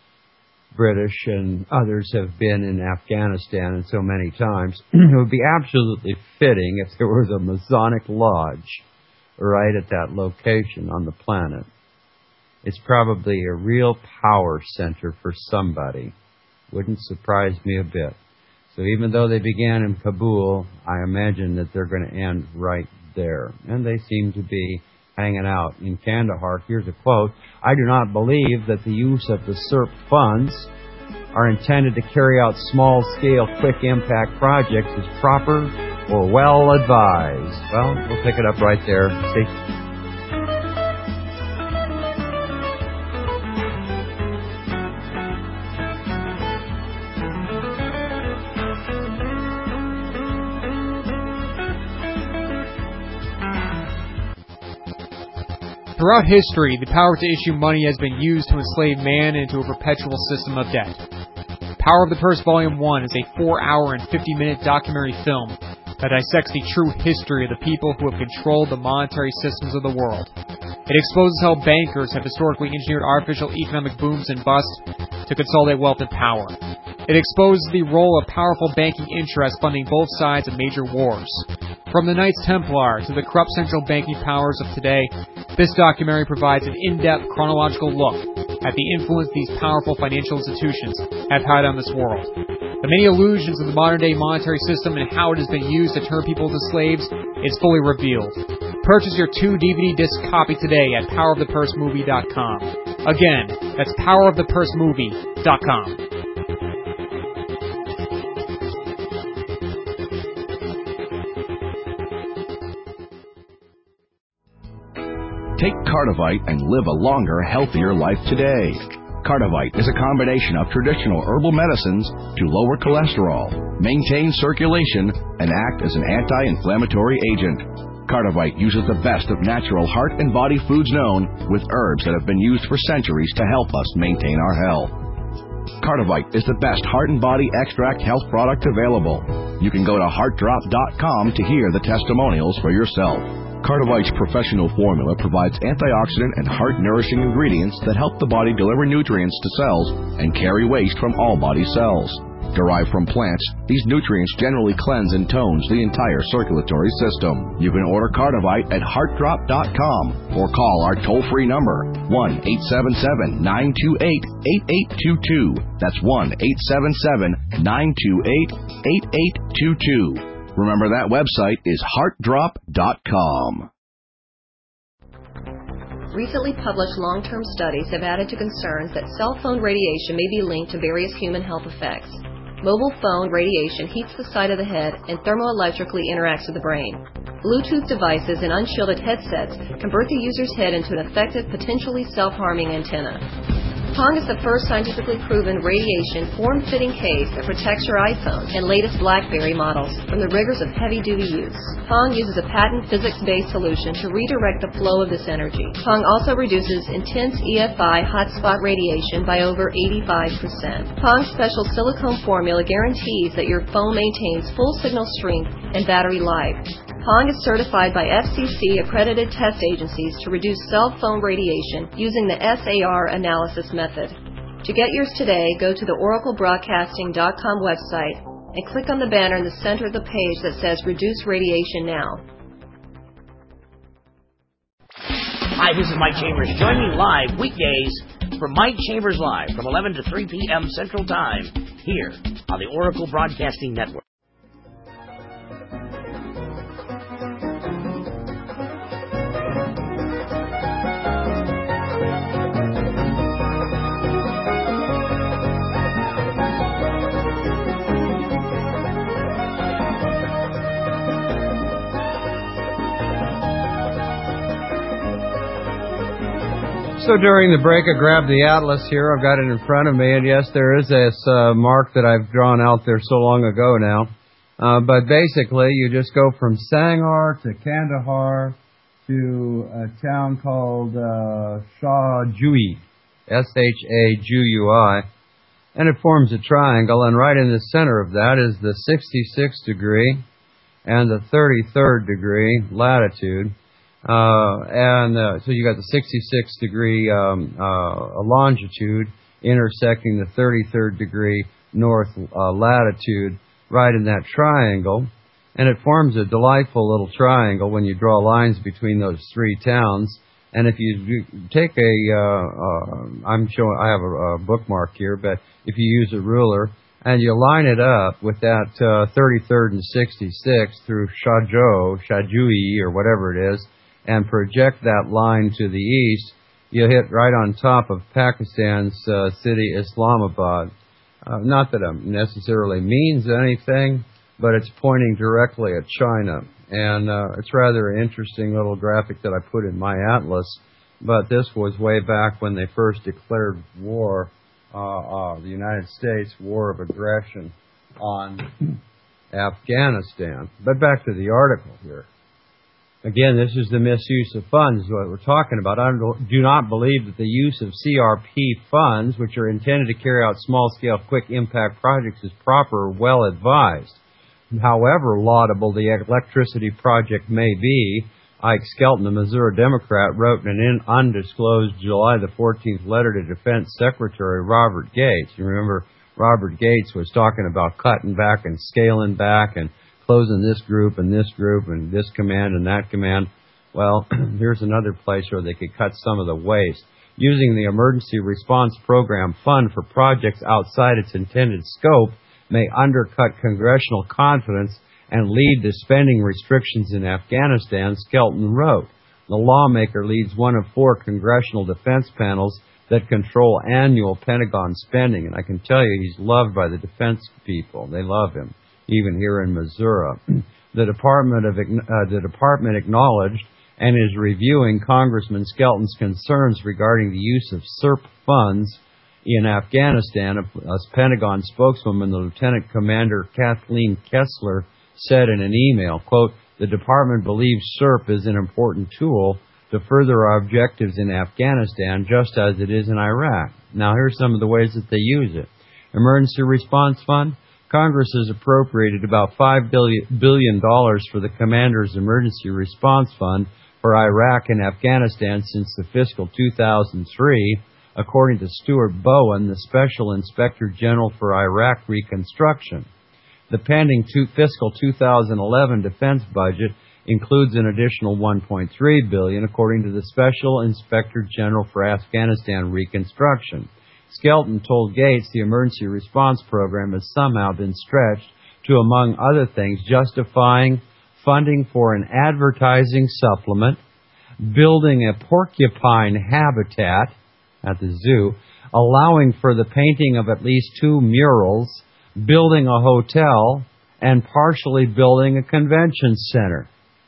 Speaker 2: British and others have been in Afghanistan and so many times. It would be absolutely fitting if there was a Masonic lodge right at that location on the planet. It's probably a real power center for somebody. Wouldn't surprise me a bit. So even though they began in Kabul, I imagine that they're going to end right there. And they seem to be hanging out in Kandahar. Here's a quote: "I do not believe that the use of the S E R P funds are intended to carry out small-scale, quick-impact projects is proper or well-advised." Well, we'll pick it up right there. See?
Speaker 3: Throughout history, the power to issue money has been used to enslave man into a perpetual system of debt. Power of the Purse Volume one is a four hour and fifty minute documentary film that dissects the true history of the people who have controlled the monetary systems of the world. It exposes how bankers have historically engineered artificial economic booms and busts to consolidate wealth and power. It exposes the role of powerful banking interests funding both sides of major wars. From the Knights Templar to the corrupt central banking powers of today, this documentary provides an in-depth chronological look at the influence these powerful financial institutions have had on this world. The many illusions of the modern-day monetary system and how it has been used to turn people into slaves is fully revealed. Purchase your two D V D disc copy today at power of the purse movie dot com. Again, that's power of the purse movie dot com.
Speaker 4: Take Cardivite and live a longer, healthier life today. Cardivite is a combination of traditional herbal medicines to lower cholesterol, maintain circulation, and act as an anti-inflammatory agent. Cardivite uses the best of natural heart and body foods known, with herbs that have been used for centuries to help us maintain our health. Cardivite is the best heart and body extract health product available. You can go to heart drop dot com to hear the testimonials for yourself. Cardivite's professional formula provides antioxidant and heart-nourishing ingredients that help the body deliver nutrients to cells and carry waste from all body cells. Derived from plants, these nutrients generally cleanse and tones the entire circulatory system. You can order Cardivite at heart drop dot com or call our toll-free number, one eight seven seven, nine two eight, eight eight two two. That's one eight seven seven, nine two eight, eight eight two two. Remember, that website is heart drop dot com.
Speaker 5: Recently published long-term studies have added to concerns that cell phone radiation may be linked to various human health effects. Mobile phone radiation heats the side of the head and thermoelectrically interacts with the brain. Bluetooth devices and unshielded headsets convert the user's head into an effective, potentially self-harming antenna. Pong is the first scientifically proven radiation form-fitting case that protects your iPhone and latest BlackBerry models from the rigors of heavy-duty use. Pong uses a patent physics-based solution to redirect the flow of this energy. Pong also reduces intense E F I hotspot radiation by over eighty-five percent. Pong's special silicone formula guarantees that your phone maintains full signal strength and battery life. Pong is certified by F C C-accredited test agencies to reduce cell phone radiation using the S A R analysis method. To get yours today, go to the oracle broadcasting dot com website and click on the banner in the center of the page that says Reduce Radiation Now.
Speaker 9: Hi, this is Mike Chambers. Join me live weekdays for Mike Chambers Live from eleven to three p.m. Central Time here on the Oracle Broadcasting Network.
Speaker 2: So during the break, I grabbed the atlas here. I've got it in front of me, and yes, there is this uh, mark that I've drawn out there so long ago now. Uh, but basically, you just go from Sangar to Kandahar to a town called uh, Shahjui, S H A G U I, and it forms a triangle, and right in the center of that is the sixty-sixth degree and the thirty-third degree latitude. Uh, and uh, so you got the sixty-sixth degree um, uh, longitude intersecting the thirty-third degree north uh, latitude right in that triangle. And it forms a delightful little triangle when you draw lines between those three towns. And if you take a, uh, uh, I'm showing, I have a, a bookmark here, but if you use a ruler and you line it up with that uh, thirty-third and sixty-sixth through Shahjo, Shahjui, or whatever it is, and project that line to the east, you hit right on top of Pakistan's uh, city, Islamabad. Uh, not that it necessarily means anything, but it's pointing directly at China. And uh, it's rather an interesting little graphic that I put in my atlas. But this was way back when they first declared war, uh, uh, the United States war of aggression on Afghanistan. But back to the article here. Again, this is the misuse of funds, what we're talking about. I do not believe that the use of C R P funds, which are intended to carry out small-scale, quick-impact projects, is proper or well-advised. However laudable the electricity project may be, Ike Skelton, the Missouri Democrat, wrote in an undisclosed July the fourteenth letter to Defense Secretary Robert Gates. You remember, Robert Gates was talking about cutting back and scaling back and closing this group and this group and this command and that command. Well, here's another place where they could cut some of the waste. Using the Emergency Response Program fund for projects outside its intended scope may undercut congressional confidence and lead to spending restrictions in Afghanistan, Skelton wrote. The lawmaker leads one of four congressional defense panels that control annual Pentagon spending, and I can tell you he's loved by the defense people. They love him, even here in Missouri. The department of uh, the department acknowledged and is reviewing Congressman Skelton's concerns regarding the use of S E R P funds in Afghanistan. A, a Pentagon spokeswoman, the Lieutenant Commander Kathleen Kessler, said in an email, quote, "The department believes S E R P is an important tool to further our objectives in Afghanistan, just as it is in Iraq." Now, here's some of the ways that they use it. Emergency Response Fund. Congress has appropriated about five billion dollars for the Commander's Emergency Response Fund for Iraq and Afghanistan since the fiscal two thousand three, according to Stuart Bowen, the Special Inspector General for Iraq Reconstruction. The pending two, fiscal two thousand eleven defense budget includes an additional one point three billion dollars, according to the Special Inspector General for Afghanistan Reconstruction. Skelton told Gates the emergency response program has somehow been stretched to, among other things, justifying funding for an advertising supplement, building a porcupine habitat at the zoo, allowing for the painting of at least two murals, building a hotel, and partially building a convention center.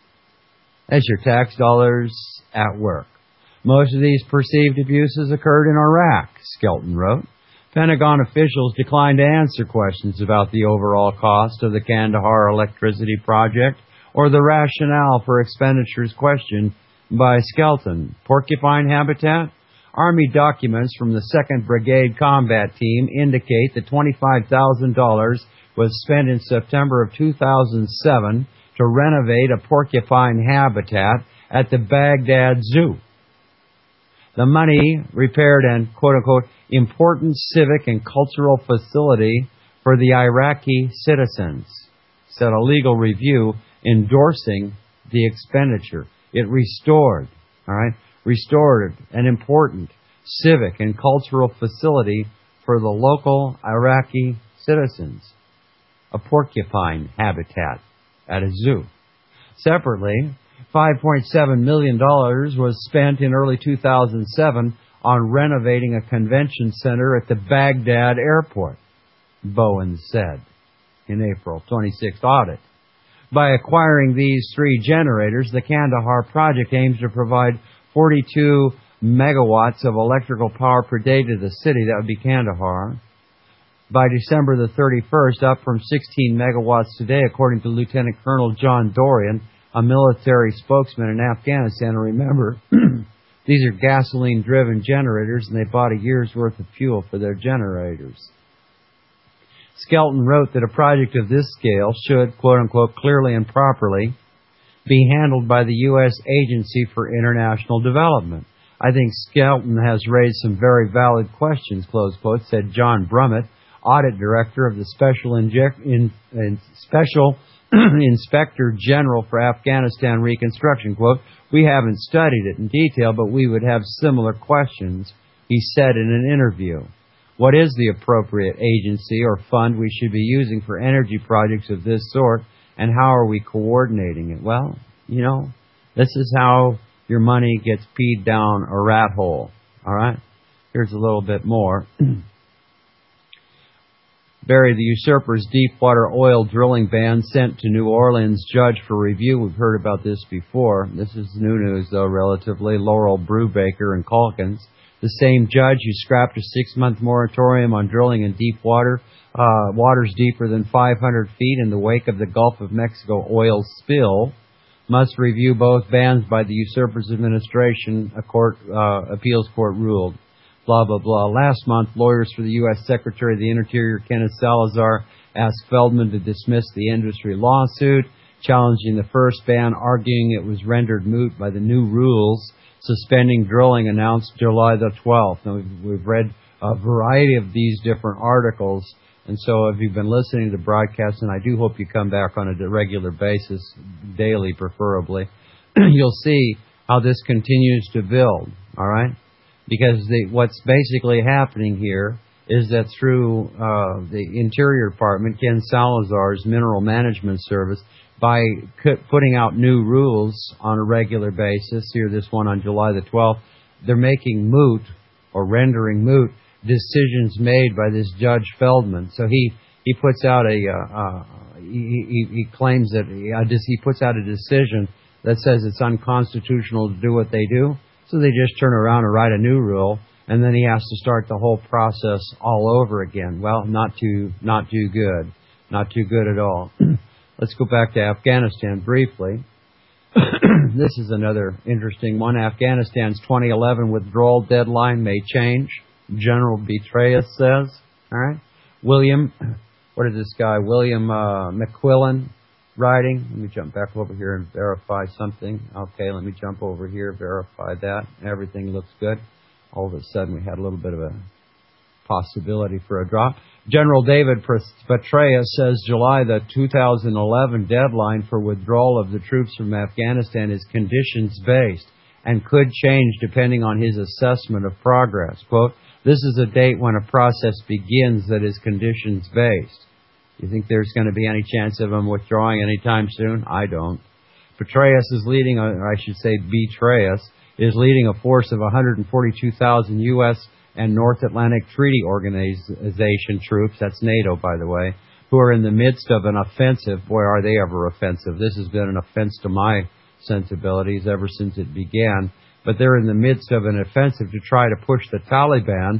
Speaker 2: As your tax dollars at work. Most of these perceived abuses occurred in Iraq, Skelton wrote. Pentagon officials declined to answer questions about the overall cost of the Kandahar electricity project or the rationale for expenditures questioned by Skelton. Porcupine habitat? Army documents from the second Brigade Combat Team indicate that twenty-five thousand dollars was spent in September of two thousand seven to renovate a porcupine habitat at the Baghdad Zoo. The money repaired an, quote-unquote, important civic and cultural facility for the Iraqi citizens, said a legal review endorsing the expenditure. It restored, all right, restored an important civic and cultural facility for the local Iraqi citizens, a porcupine habitat at a zoo. Separately, five point seven million dollars was spent in early two thousand seven on renovating a convention center at the Baghdad airport, Bowen said in April twenty-sixth audit. By acquiring these three generators, the Kandahar project aims to provide forty-two megawatts of electrical power per day to the city. That would be Kandahar. By December the thirty-first, up from sixteen megawatts today, according to Lieutenant Colonel John Dorian, a military spokesman in Afghanistan. And remember, these are gasoline-driven generators, and they bought a year's worth of fuel for their generators. Skelton wrote that a project of this scale should, quote-unquote, clearly and properly be handled by the U S Agency for International Development. I think Skelton has raised some very valid questions, close quote, said John Brummett, Audit Director of the Special, Inject, in, in, Special Inspector General for Afghanistan Reconstruction. Quote, "We haven't studied it in detail, but we would have similar questions," he said in an interview. What is the appropriate agency or fund we should be using for energy projects of this sort, and how are we coordinating it? Well, you know, this is how your money gets peed down a rat hole. All right? Here's a little bit more. Barry the Usurper's deepwater oil drilling ban sent to New Orleans judge for review. We've heard about this before. This is new news, though, relatively. Laurel Brubaker and Calkins. The same judge who scrapped a six-month moratorium on drilling in deep water, uh, waters deeper than five hundred feet in the wake of the Gulf of Mexico oil spill, must review both bans by the Usurper's administration, a court, uh, appeals court ruled. Blah, blah, blah. Last month, lawyers for the U S Secretary of the Interior, Kenneth Salazar, asked Feldman to dismiss the industry lawsuit, challenging the first ban, arguing it was rendered moot by the new rules suspending drilling announced July the twelfth. Now, we've, we've read a variety of these different articles, and so if you've been listening to the broadcast, and I do hope you come back on a regular basis, daily preferably, you'll see how this continues to build, all right? Because the, what's basically happening here is that through uh, the Interior Department, Ken Salazar's Mineral Management Service, by putting out new rules on a regular basis, here this one on July the twelfth, they're making moot or rendering moot decisions made by this Judge Feldman. So he, he puts out a, uh, uh, he, he, he claims that he, uh, he puts out a decision that says it's unconstitutional to do what they do. So they just turn around and write a new rule, and then he has to start the whole process all over again. Well, not too, not too good. Not too good at all. Let's go back to Afghanistan briefly. This is another interesting one. Afghanistan's twenty eleven withdrawal deadline may change, General Petraeus says. All right. William, what is this guy? William uh, McQuillan writing. Let me jump back over here and verify something. Okay, let me jump over here, verify that. Everything looks good. All of a sudden, we had a little bit of a possibility for a drop. General David Petraeus says July the two thousand eleven deadline for withdrawal of the troops from Afghanistan is conditions-based and could change depending on his assessment of progress. Quote, this is a date when a process begins that is conditions-based. You think there's going to be any chance of him withdrawing anytime soon? I don't. Petraeus is leading, a, or I should say Petraeus, is leading a force of one hundred forty-two thousand U S and North Atlantic Treaty Organization troops, that's NATO, by the way, who are in the midst of an offensive. Boy, are they ever offensive. This has been an offense to my sensibilities ever since it began. But they're in the midst of an offensive to try to push the Taliban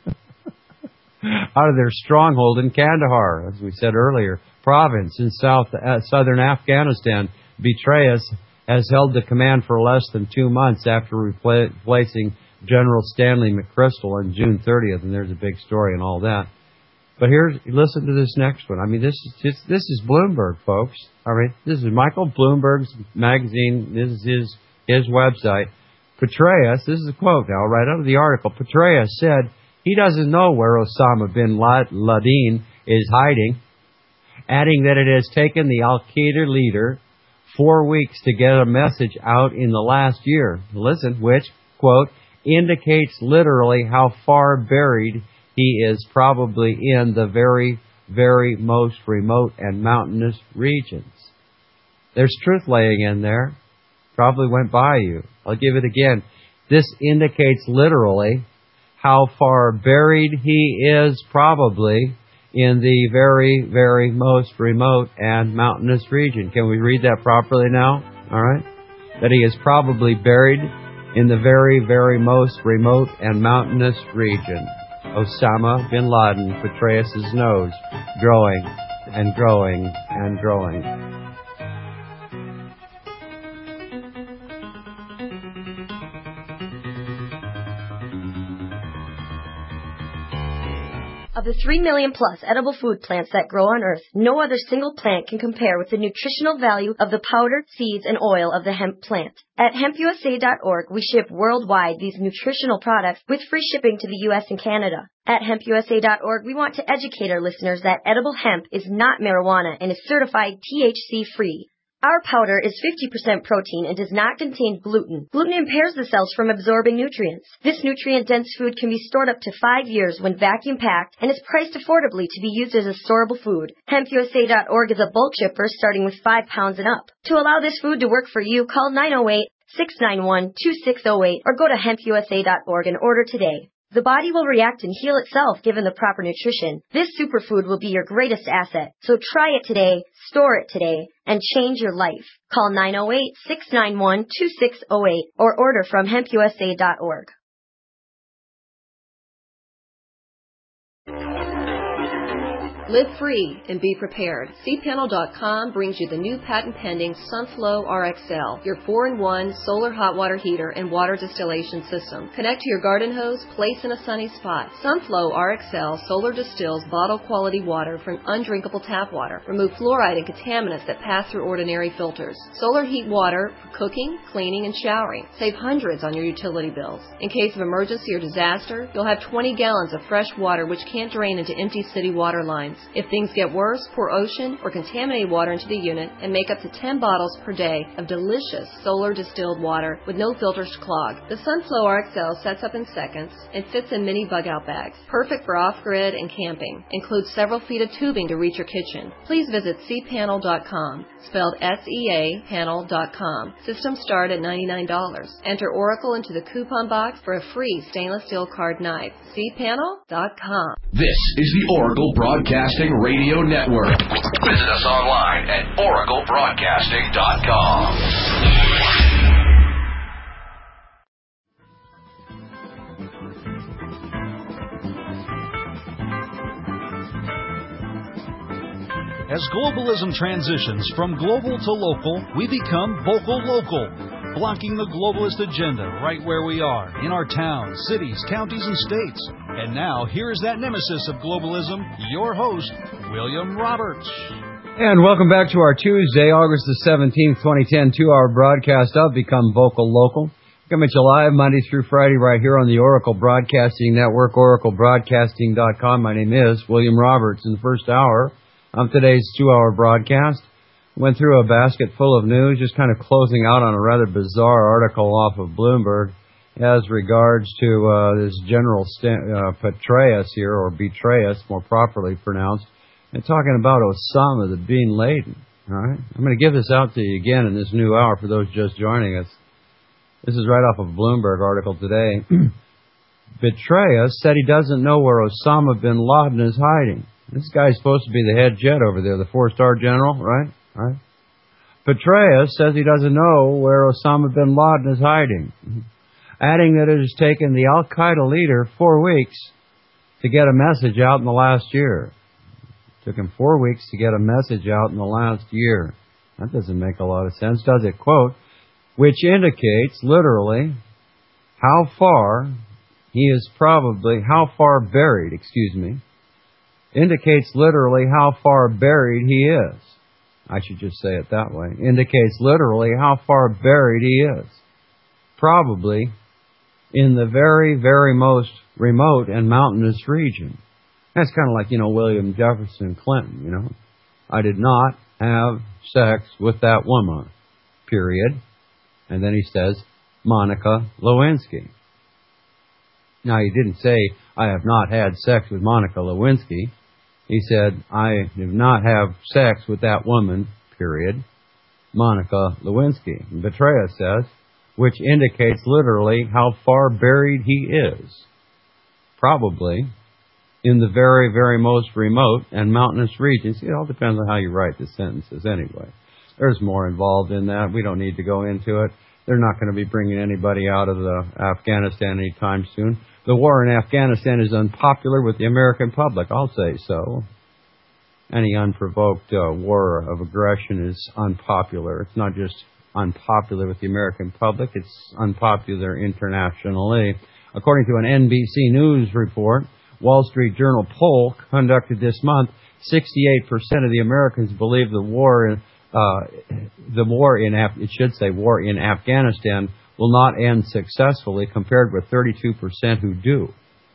Speaker 2: out of their stronghold in Kandahar, as we said earlier, province in south uh, southern Afghanistan. Petraeus has held the command for less than two months after repla- replacing General Stanley McChrystal on June thirtieth, and there's a big story and all that. But here's, listen to this next one. I mean, this is just, this is Bloomberg, folks. All right, this is Michael Bloomberg's magazine. This is his his website. Petraeus, this is a quote now, right out of the article. Petraeus said he doesn't know where Osama bin Laden is hiding, adding that it has taken the Al-Qaeda leader four weeks to get a message out in the last year. Listen, which, quote, indicates literally how far buried he is probably in the very, very most remote and mountainous regions. There's truth laying in there. Probably went by you. I'll give it again. This indicates literally how far buried he is probably in the very, very most remote and mountainous region. Can we read that properly now? All right. That he is probably buried in the very, very most remote and mountainous region. Osama bin Laden, Petraeus' nose, growing and growing and growing.
Speaker 6: Of the three million plus edible food plants that grow on Earth, no other single plant can compare with the nutritional value of the powder, seeds, and oil of the hemp plant. At hemp U S A dot org, we ship worldwide these nutritional products with free shipping to the U S and Canada. At hemp U S A dot org, we want to educate our listeners that edible hemp is not marijuana and is certified T H C-free. Our powder is fifty percent protein and does not contain gluten. Gluten impairs the cells from absorbing nutrients. This nutrient-dense food can be stored up to five years when vacuum-packed and is priced affordably to be used as a storable food. hemp U S A dot org is a bulk shipper starting with five pounds and up. To allow this food to work for you, call nine oh eight, six nine one, two six oh eight or go to hemp U S A dot org and order today. The body will react and heal itself given the proper nutrition. This superfood will be your greatest asset. So try it today, store it today, and change your life. Call nine oh eight, six nine one, two six oh eight or order from hemp U S A dot org.
Speaker 5: Live free and be prepared. C panel dot com brings you the new patent-pending Sunflow R X L, your four in one solar hot water heater and water distillation system. Connect to your garden hose, place in a sunny spot. Sunflow R X L solar distills bottle-quality water from undrinkable tap water. Remove fluoride and contaminants that pass through ordinary filters. Solar heat water for cooking, cleaning, and showering. Save hundreds on your utility bills. In case of emergency or disaster, you'll have twenty gallons of fresh water which can't drain into empty city water lines. If things get worse, pour ocean or contaminated water into the unit and make up to ten bottles per day of delicious solar distilled water with no filters to clog. The Sunflow R X L sets up in seconds and fits in mini bug-out bags. Perfect for off-grid and camping. Includes several feet of tubing to reach your kitchen. Please visit C panel dot com, spelled S E A panel dot com. Systems start at ninety-nine dollars. Enter Oracle into the coupon box for a free stainless steel card knife. C panel dot com.
Speaker 4: This is the Oracle Broadcasting Radio Network. Visit us online at oracle broadcasting dot com.
Speaker 1: As globalism transitions from global to local, we become vocal local, blocking the globalist agenda right where we are, in our towns, cities, counties, and states. And now, here's that nemesis of globalism, your host, William Roberts.
Speaker 2: And welcome back to our Tuesday, August the seventeenth, twenty ten, two-hour broadcast of Become Vocal Local. Come at you live Monday through Friday right here on the Oracle Broadcasting Network, oracle broadcasting dot com. My name is William Roberts. In the first hour of today's two-hour broadcast, went through a basket full of news, just kind of closing out on a rather bizarre article off of Bloomberg as regards to uh, this General St- uh, Petraeus here, or Betrayus, more properly pronounced, and talking about Osama the Bin Laden. All right, I'm going to give this out to you again in this new hour for those just joining us. This is right off of a Bloomberg article today. Petraeus said he doesn't know where Osama bin Laden is hiding. This guy's supposed to be the head jet over there, the four-star general, right? Right. Petraeus says he doesn't know where Osama bin Laden is hiding, adding that it has taken the Al-Qaeda leader four weeks to get a message out in the last year. It took him four weeks to get a message out in the last year. That doesn't make a lot of sense, does it? Quote, which indicates literally how far he is probably, how far buried, excuse me, indicates literally how far buried he is. I should just say it that way. Indicates literally how far buried he is. Probably in the very, very most remote and mountainous region. That's kind of like, you know, William Jefferson Clinton, you know. I did not have sex with that woman, period. And then he says, Monica Lewinsky. Now, he didn't say, I have not had sex with Monica Lewinsky. He said, I did not have sex with that woman, period, Monica Lewinsky. And Petraeus says, which indicates literally how far buried he is. Probably in the very, very most remote and mountainous regions. It all depends on how you write the sentences anyway. There's more involved in that. We don't need to go into it. They're not going to be bringing anybody out of the Afghanistan anytime soon. The war in Afghanistan is unpopular with the American public. I'll say so. Any unprovoked uh, war of aggression is unpopular. It's not just unpopular with the American public. It's unpopular internationally. According to an N B C News report, Wall Street Journal poll conducted this month, sixty-eight percent of the Americans believe the war in Uh, the war in, Af- it should say war in Afghanistan will not end successfully, compared with thirty-two percent who do.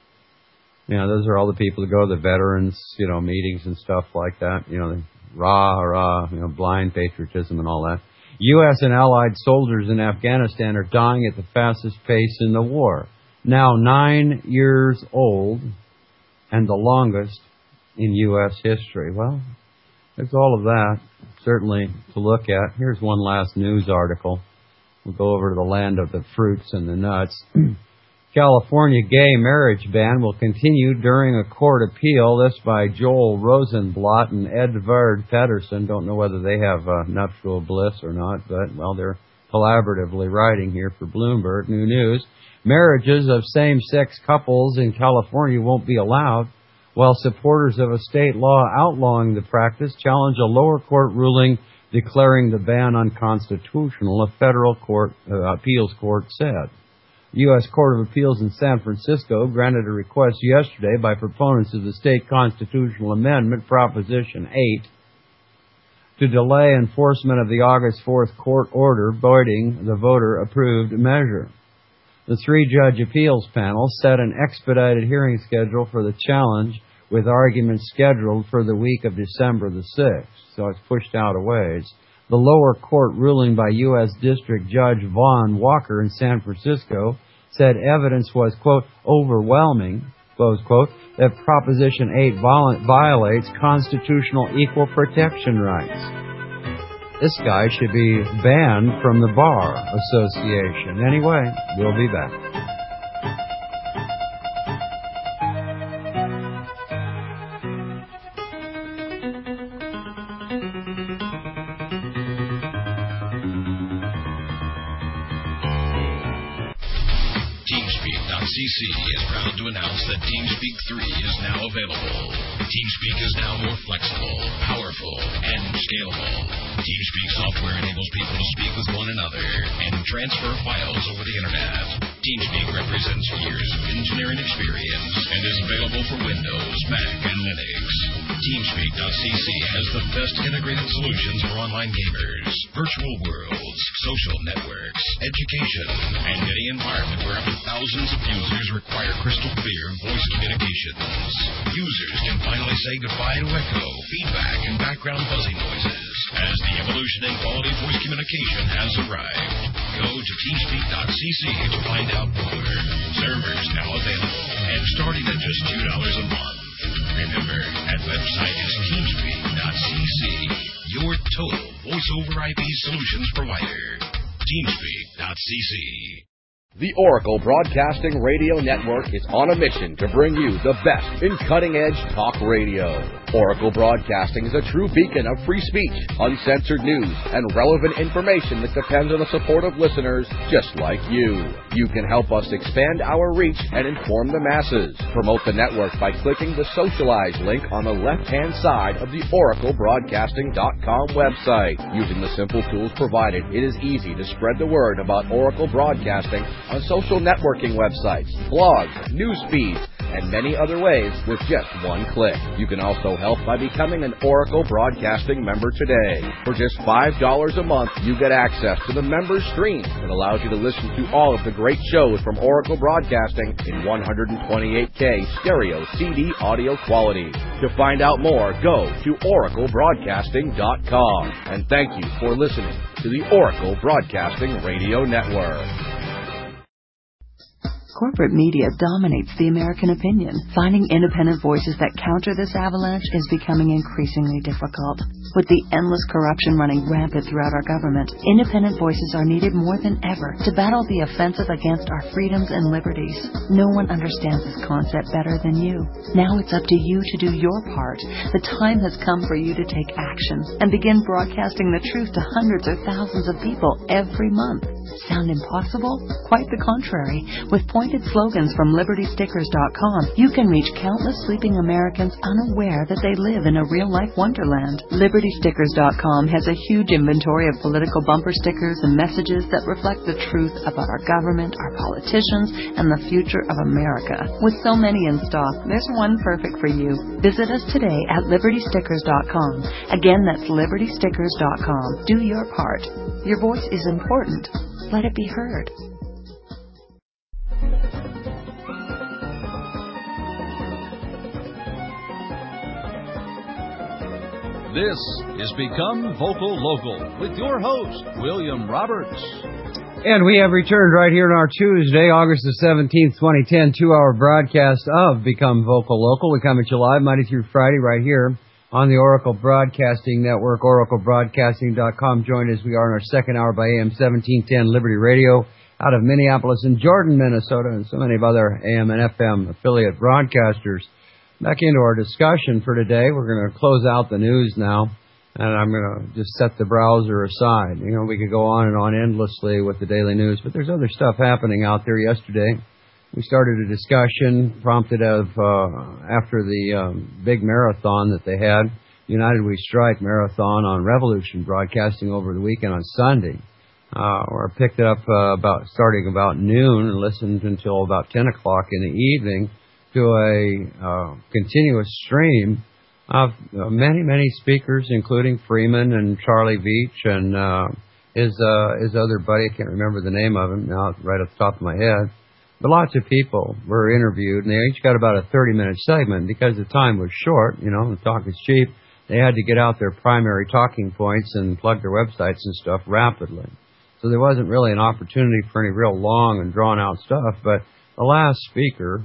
Speaker 2: You know, those are all the people who go to the veterans, you know, meetings and stuff like that. You know, rah, rah, you know, blind patriotism and all that. U S and allied soldiers in Afghanistan are dying at the fastest pace in the war. Now nine years old and the longest in U S history. Well, there's all of that, certainly, to look at. Here's one last news article. We'll go over to the land of the fruits and the nuts. California gay marriage ban will continue during a court appeal. This by Joel Rosenblatt and Edvard Pedersen. Don't know whether they have uh, nuptial bliss or not, but, well, they're collaboratively writing here for Bloomberg New News. Marriages of same-sex couples in California won't be allowed, while supporters of a state law outlawing the practice challenge a lower court ruling declaring the ban unconstitutional, a federal court uh, appeals court said. The U S Court of Appeals in San Francisco granted a request yesterday by proponents of the state constitutional amendment, Proposition eight, to delay enforcement of the August fourth court order voiding the voter-approved measure. The three-judge appeals panel set an expedited hearing schedule for the challenge, with arguments scheduled for the week of December the sixth, so it's pushed out a ways. The lower court ruling by U S District Judge Vaughn Walker in San Francisco said evidence was, quote, overwhelming, close quote, that Proposition eight violates constitutional equal protection rights. This guy should be banned from the Bar Association. Anyway, we'll be back.
Speaker 7: TeamSpeak dot c c is proud to announce that TeamSpeak three is now available. TeamSpeak is now more flexible, powerful, and scalable. TeamSpeak software enables people to speak with one another and transfer files over the Internet. TeamSpeak represents years of engineering experience and is available for Windows, Mac, and Linux. TeamSpeak dot c c has the best integrated solutions for online gamers, virtual worlds, social networks, education, and any environment where up to thousands of users require crystal clear voice communications. Users can finally say goodbye to echo, feedback, and background buzzing noises as the evolution in quality voice communication has arrived. Go to TeamSpeak dot c c to find out more. Servers now available and starting at just two dollars a month. Remember, that website is TeamSpeak dot c c, your total voice-over I P solutions provider. TeamSpeak dot c c.
Speaker 10: The Oracle Broadcasting Radio Network is on a mission to bring you the best in cutting-edge talk radio. Oracle Broadcasting is a true beacon of free speech, uncensored news, and relevant information that depends on the support of listeners just like you. You can help us expand our reach and inform the masses. Promote the network by clicking the Socialize link on the left-hand side of the Oracle Broadcasting dot com website. Using the simple tools provided, it is easy to spread the word about Oracle Broadcasting on social networking websites, blogs, news feeds, and many other ways with just one click. You can also help by becoming an Oracle Broadcasting member today. For just five dollars a month, you get access to the member stream that allows you to listen to all of the great shows from Oracle Broadcasting in one twenty-eight K stereo C D audio quality. To find out more, go to Oracle Broadcasting dot com. And thank you for listening to the Oracle Broadcasting Radio Network.
Speaker 8: Corporate media dominates the American opinion. Finding independent voices that counter this avalanche is becoming increasingly difficult. With the endless corruption running rampant throughout our government, independent voices are needed more than ever to battle the offensive against our freedoms and liberties. No one understands this concept better than you. Now it's up to you to do your part. The time has come for you to take action and begin broadcasting the truth to hundreds or thousands of people every month. Sound impossible? Quite the contrary. With pointed slogans from Liberty Stickers dot com, you can reach countless sleeping Americans unaware that they live in a real-life wonderland. Liberty Stickers dot com has a huge inventory of political bumper stickers and messages that reflect the truth about our government, our politicians, and the future of America. With so many in stock, there's one perfect for you. Visit us today at Liberty Stickers dot com. Again, that's Liberty Stickers dot com. Do your part. Your voice is important. Let it be heard.
Speaker 1: This is Become Vocal Local with your host, William Roberts.
Speaker 2: And we have returned right here on our Tuesday, August the seventeenth, twenty ten, two-hour broadcast of Become Vocal Local. We come at you live Monday through Friday right here on the Oracle Broadcasting Network, Oracle Broadcasting dot com. Join us. We are in our second hour by A M seventeen ten Liberty Radio out of Minneapolis and Jordan, Minnesota, and so many of other A M and F M affiliate broadcasters. Back into our discussion for today. We're going to close out the news now, and I'm going to just set the browser aside. You know, we could go on and on endlessly with the daily news, but there's other stuff happening out there. Yesterday, we started a discussion prompted of uh, after the um, big marathon that they had, United We Strike marathon on Revolution Broadcasting over the weekend on Sunday. Uh, or picked it up uh, about starting about noon and listened until about ten o'clock in the evening to a uh, continuous stream of uh, many, many speakers, including Freeman and Charlie Veach and uh, his uh, his other buddy. I can't remember the name of him now, right off the top of my head. But lots of people were interviewed, and they each got about a thirty-minute segment because the time was short. You know, the talk is cheap. They had to get out their primary talking points and plug their websites and stuff rapidly. So there wasn't really an opportunity for any real long and drawn-out stuff. But the last speaker,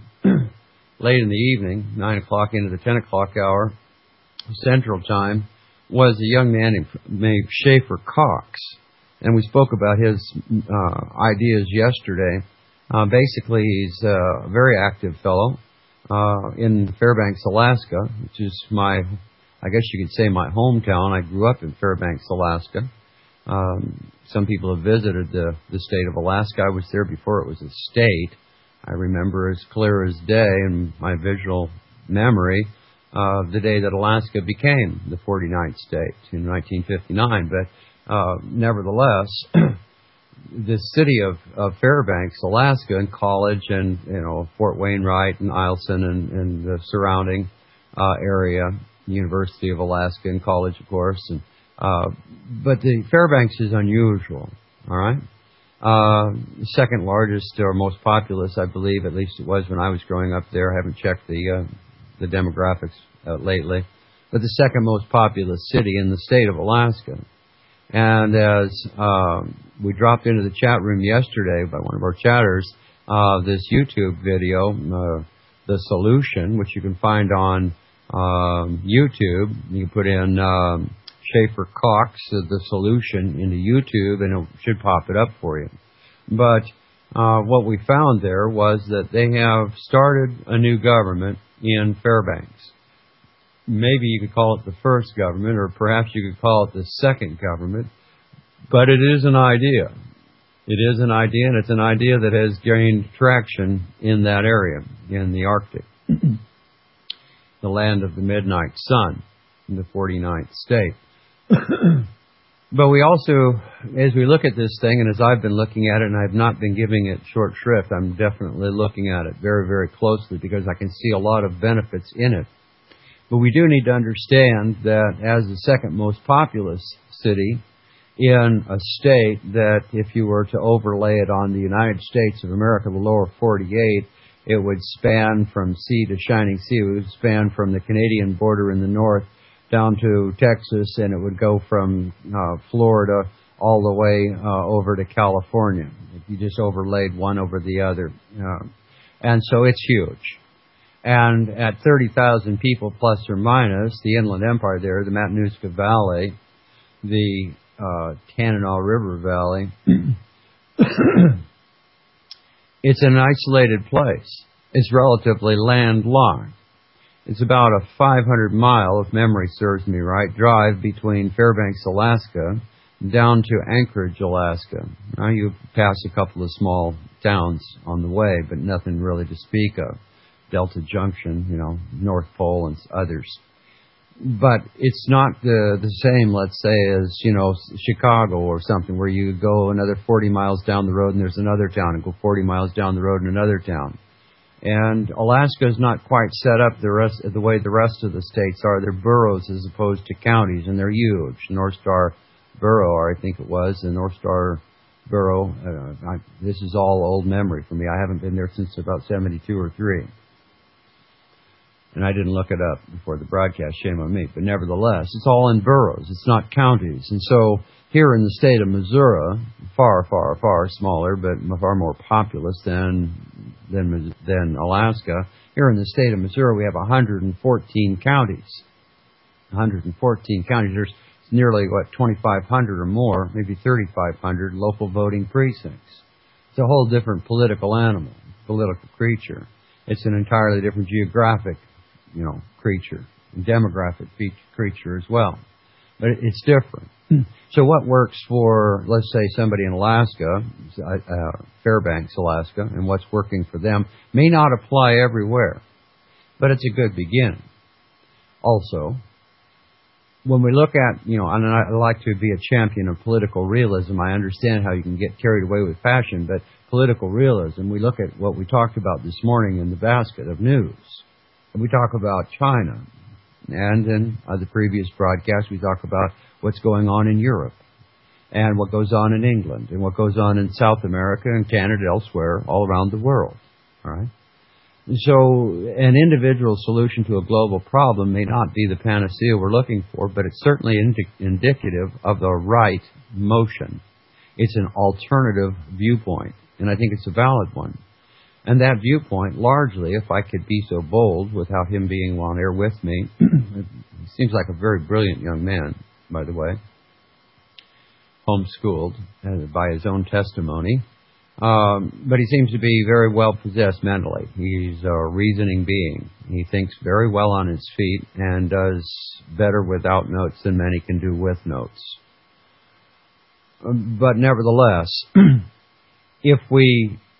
Speaker 2: late in the evening, nine o'clock into the ten o'clock hour, Central Time, was a young man named Schaefer Cox. And we spoke about his uh, ideas yesterday. Uh, basically, he's a very active fellow uh, in Fairbanks, Alaska, which is my, I guess you could say my hometown. I grew up in Fairbanks, Alaska. Um, some people have visited the, the state of Alaska. I was there before it was a state. I remember as clear as day in my visual memory of uh, the day that Alaska became the forty-ninth state in nineteen fifty-nine. But uh, nevertheless, the city of, of Fairbanks, Alaska, and College, and you know Fort Wainwright and Eielson and, and the surrounding uh, area, University of Alaska and College, of course. And uh, but the Fairbanks is unusual. All right, uh, second largest or most populous, I believe, at least it was when I was growing up there. I haven't checked the uh, the demographics uh, lately, but the second most populous city in the state of Alaska. And as uh, we dropped into the chat room yesterday by one of our chatters, uh, this YouTube video, uh, The Solution, which you can find on um, YouTube. You can put in um, Schaefer Cox, uh, The Solution, into YouTube, and it should pop it up for you. But uh, what we found there was that they have started a new government in Fairbanks. Maybe you could call it the first government, or perhaps you could call it the second government, but it is an idea. It is an idea, and it's an idea that has gained traction in that area, in the Arctic, the land of the midnight sun, in the forty-ninth state. But we also, as we look at this thing, and as I've been looking at it, and I've not been giving it short shrift, I'm definitely looking at it very, very closely because I can see a lot of benefits in it. But we do need to understand that as the second most populous city in a state, that if you were to overlay it on the United States of America, the lower forty-eight, it would span from sea to shining sea. It would span from the Canadian border in the north down to Texas, and it would go from uh, Florida all the way uh, over to California. If you just overlaid one over the other. Uh, and so it's huge. And at thirty thousand people plus or minus, the Inland Empire there, the Matanuska Valley, the uh, Tanana River Valley, it's an isolated place. It's relatively landlocked. It's about a five hundred mile, if memory serves me right, drive between Fairbanks, Alaska, down to Anchorage, Alaska. Now you pass a couple of small towns on the way, but nothing really to speak of. Delta Junction, you know, North Pole and others. But it's not the the same, let's say, as, you know, Chicago or something, where you go another forty miles down the road and there's another town, and go forty miles down the road and another town. And Alaska is not quite set up the rest the way the rest of the states are. They're boroughs as opposed to counties, and they're huge. North Star Borough, I think it was, the North Star Borough. Uh, I, this is all old memory for me. I haven't been there since about seventy-two or three. And I didn't look it up before the broadcast, shame on me. But nevertheless, it's all in boroughs. It's not counties. And so here in the state of Missouri, far, far, far smaller, but far more populous than than than Alaska, here in the state of Missouri we have one hundred fourteen counties. one hundred fourteen counties. There's nearly, what, twenty-five hundred or more, maybe thirty-five hundred local voting precincts. It's a whole different political animal, political creature. It's an entirely different geographic you know, creature, demographic creature as well. But it's different. So what works for, let's say, somebody in Alaska, uh, Fairbanks, Alaska, and what's working for them may not apply everywhere, but it's a good beginning. Also, when we look at, you know, and I like to be a champion of political realism, I understand how you can get carried away with passion, but political realism, we look at what we talked about this morning in the basket of news. We talk about China, and in uh, the previous broadcast we talk about what's going on in Europe, and what goes on in England, and what goes on in South America and Canada, elsewhere, all around the world. All right. So an individual solution to a global problem may not be the panacea we're looking for, but it's certainly indi- indicative of the right motion. It's an alternative viewpoint, and I think it's a valid one. And that viewpoint, largely, if I could be so bold without him being on air with me, he seems like a very brilliant young man, by the way, homeschooled uh, by his own testimony. Um, but he seems to be very well possessed mentally. He's a reasoning being. He thinks very well on his feet and does better without notes than many can do with notes. Um, but nevertheless, if we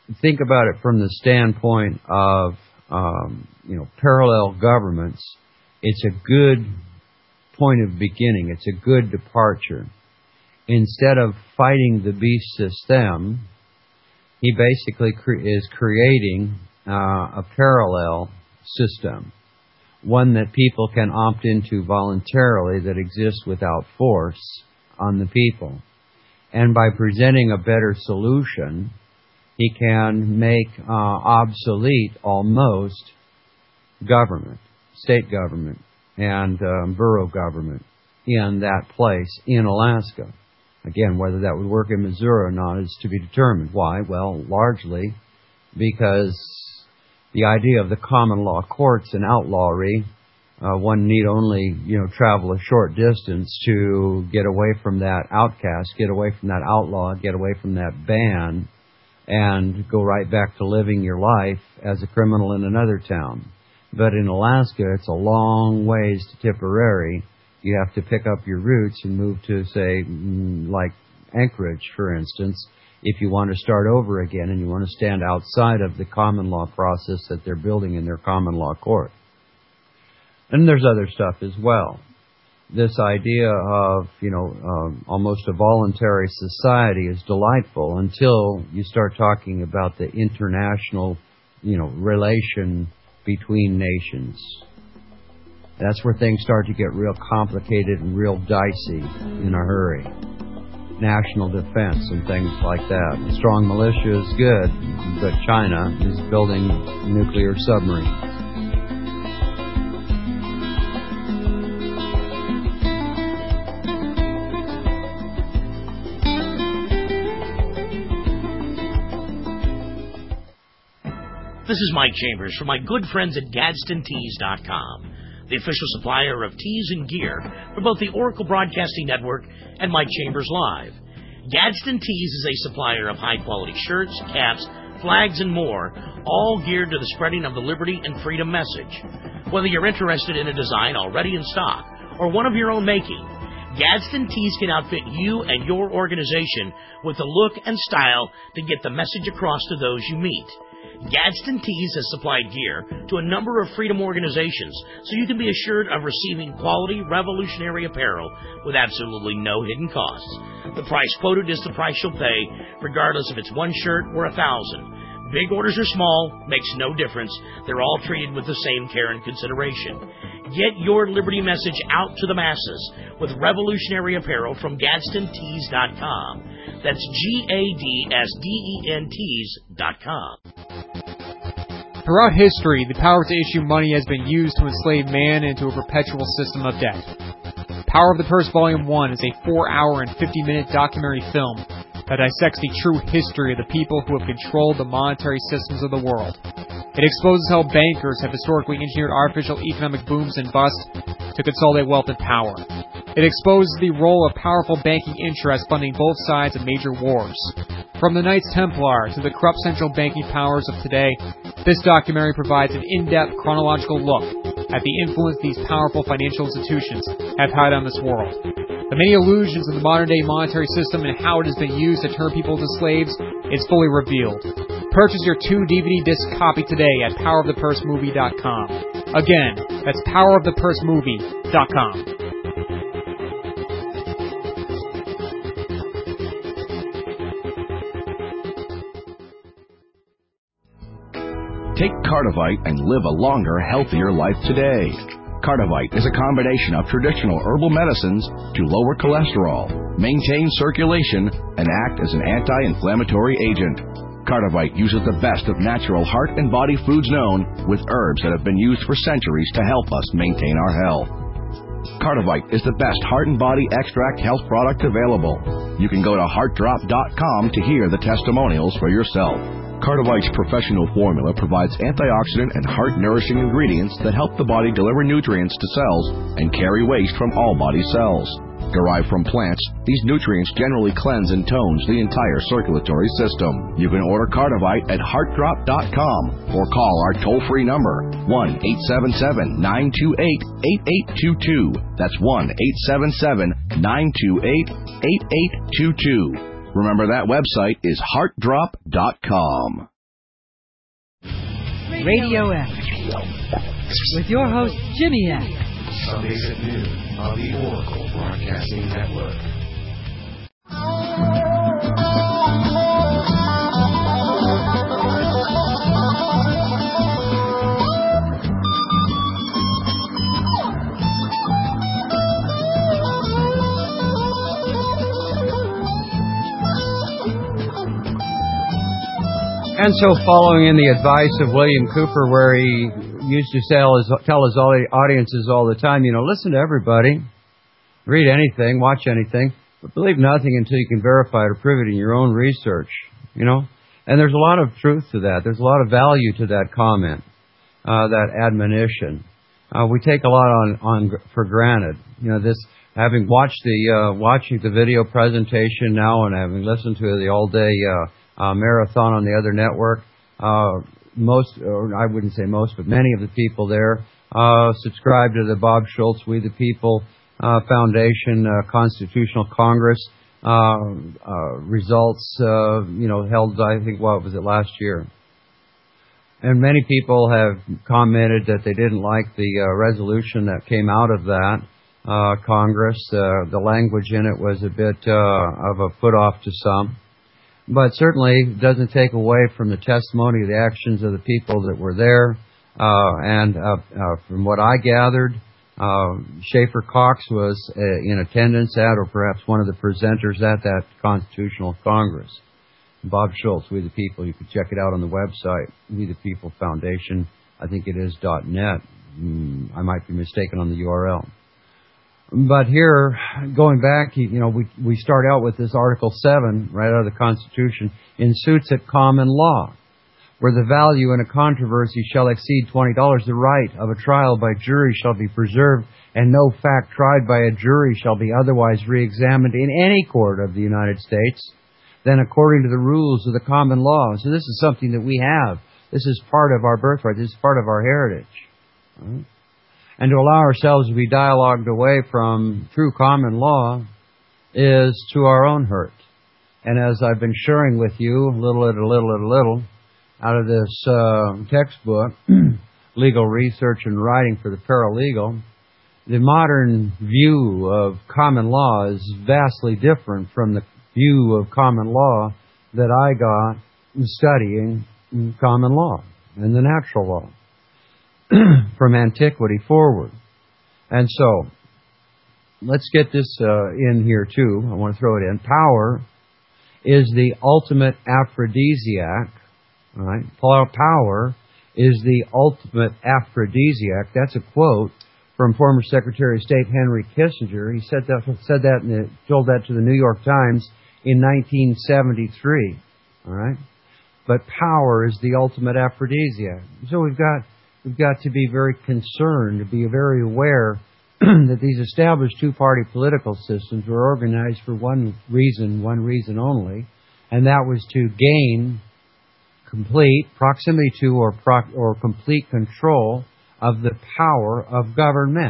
Speaker 2: think about it from the standpoint of, um, you know, parallel governments, it's a good point of beginning. It's a good departure. Instead of fighting the beast system, he basically cre- is creating uh, a parallel system, one that people can opt into voluntarily that exists without force on the people. And by presenting a better solution, he can make uh, obsolete almost government, state government, and um, borough government in that place in Alaska. Again, whether that would work in Missouri or not is to be determined. Why? Well, largely because the idea of the common law courts and outlawry, uh, one need only, you know, travel a short distance to get away from that outcast, get away from that outlaw, get away from that ban, and go right back to living your life as a criminal in another town. But in Alaska, it's a long ways to Tipperary. You have to pick up your roots and move to, say, like Anchorage, for instance, if you want to start over again and you want to stand outside of the common law process that they're building in their common law court. And there's other stuff as well. This idea of, you know, um, almost a voluntary society is delightful until you start talking about the international, you know, relation between nations. That's where things start to get real complicated and real dicey in a hurry. National defense and things like that. A strong militia is good, but China is building nuclear submarines.
Speaker 9: This is Mike Chambers from my good friends at Gadsden Tees dot com, the official supplier of tees and gear for both the Oracle Broadcasting Network and Mike Chambers Live. Gadsden Tees is a supplier of high-quality shirts, caps, flags, and more, all geared to the spreading of the liberty and freedom message. Whether you're interested in a design already in stock or one of your own making, Gadsden Tees can outfit you and your organization with the look and style to get the message across to those you meet. Gadsden Tees has supplied gear to a number of freedom organizations, so you can be assured of receiving quality, revolutionary apparel with absolutely no hidden costs. The price quoted is the price you'll pay, regardless if it's one shirt or a thousand. Big orders or small, makes no difference. They're all treated with the same care and consideration. Get your liberty message out to the masses with revolutionary apparel from Gadsden Tees dot com. That's G A D S D E N Tees dot com.
Speaker 3: Throughout history, the power to issue money has been used to enslave man into a perpetual system of debt. Power of the Purse Volume one is a four hour and fifty minute documentary film that dissects the true history of the people who have controlled the monetary systems of the world. It exposes how bankers have historically engineered artificial economic booms and busts to consolidate wealth and power. It exposes the role of powerful banking interests funding both sides of major wars. From the Knights Templar to the corrupt central banking powers of today, this documentary provides an in-depth chronological look at the influence these powerful financial institutions have had on this world. The many illusions of the modern-day monetary system and how it has been used to turn people into slaves is fully revealed. Purchase your two D V D disc copy today at power of the purse movie dot com. Again, that's power of the purse movie dot com.
Speaker 4: Take Cardivite and live a longer, healthier life today. Cardivite is a combination of traditional herbal medicines to lower cholesterol, maintain circulation, and act as an anti-inflammatory agent. Cardivite uses the best of natural heart and body foods known, with herbs that have been used for centuries to help us maintain our health. Cardivite is the best heart and body extract health product available. You can go to heart drop dot com to hear the testimonials for yourself. Cardivite's professional formula provides antioxidant and heart-nourishing ingredients that help the body deliver nutrients to cells and carry waste from all body cells. Derived from plants, these nutrients generally cleanse and tones the entire circulatory system. You can order Cardivite at heart drop dot com or call our toll-free number, one eight seven seven, nine two eight, eight eight two two. That's one eight seven seven, nine two eight, eight eight two two. Remember, that website is heart drop dot com.
Speaker 11: Radio X. With your host, Jimmy X.
Speaker 7: Sundays at noon on the Oracle Broadcasting Network.
Speaker 2: And so, following in the advice of William Cooper, where he used to tell his, tell his audiences all the time, you know, listen to everybody, read anything, watch anything, but believe nothing until you can verify it or prove it in your own research, you know. And there's a lot of truth to that. There's a lot of value to that comment, uh, that admonition. Uh, we take a lot on, on for granted. You know, this, having watched the, uh, watching the video presentation now and having listened to the all-day, uh, Uh, marathon on the other network. Uh, most, or I wouldn't say most, but many of the people there uh, subscribe to the Bob Schultz We the People uh, Foundation uh, Constitutional Congress uh, uh, results. Uh, you know, held I think what was it last year, and many people have commented that they didn't like the uh, resolution that came out of that uh, Congress. Uh, the language in it was a bit uh, of a put off to some. But certainly doesn't take away from the testimony of the actions of the people that were there. Uh, and uh, uh, from what I gathered, uh, Schaefer Cox was uh, in attendance at, or perhaps one of the presenters at, that Constitutional Congress. Bob Schultz, We the People. You can check it out on the website, We the People Foundation. I think it is .net. Mm, I might be mistaken on the U R L. But here, going back, you know, we we start out with this Article seven, right out of the Constitution, in suits at common law, where the value in a controversy shall exceed twenty dollars, the right of a trial by jury shall be preserved, and no fact tried by a jury shall be otherwise re-examined in any court of the United States than according to the rules of the common law. So this is something that we have. This is part of our birthright. This is part of our heritage. Right? And to allow ourselves to be dialogued away from true common law is to our own hurt. And as I've been sharing with you, little at a little at a little, out of this uh, textbook, Legal Research and Writing for the Paralegal, the modern view of common law is vastly different from the view of common law that I got studying common law and the natural law. From antiquity forward. And so, let's get this uh, in here too. I want to throw it in. Power is the ultimate aphrodisiac. All right? Power is the ultimate aphrodisiac. That's a quote from former Secretary of State Henry Kissinger. He said that, said that and the, told that to the New York Times in nineteen seventy-three. All right? But power is the ultimate aphrodisiac. So we've got We've got to be very concerned, to be very aware that these established two-party political systems were organized for one reason, one reason only, and that was to gain complete proximity to or pro- or complete control of the power of government.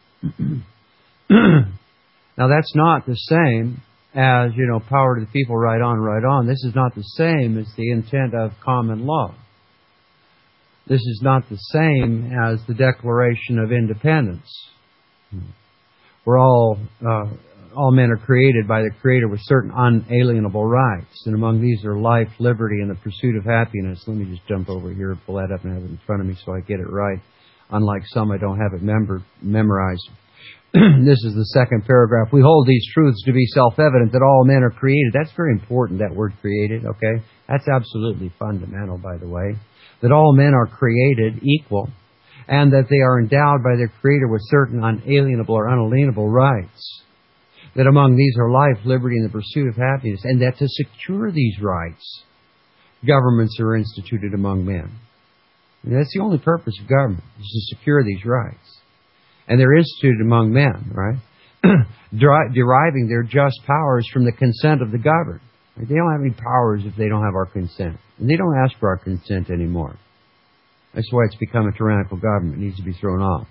Speaker 2: Now, that's not the same as, you know, power to the people, right on, right on. This is not the same as the intent of common law. This is not the same as the Declaration of Independence. We're all, uh, all men are created by the Creator with certain unalienable rights, and among these are life, liberty, and the pursuit of happiness. Let me just jump over here and pull that up and have it in front of me so I get it right. Unlike some, I don't have it member, memorized. This is the second paragraph. We hold these truths to be self-evident that all men are created. That's very important, that word created, okay? That's absolutely fundamental, by the way. That all men are created equal, and that they are endowed by their Creator with certain unalienable or unalienable rights. That among these are life, liberty, and the pursuit of happiness, and that to secure these rights, governments are instituted among men. And that's the only purpose of government, is to secure these rights. And they're instituted among men, right? Deriving their just powers from the consent of the governed. They don't have any powers if they don't have our consent. And they don't ask for our consent anymore. That's why it's become a tyrannical government. It needs to be thrown off.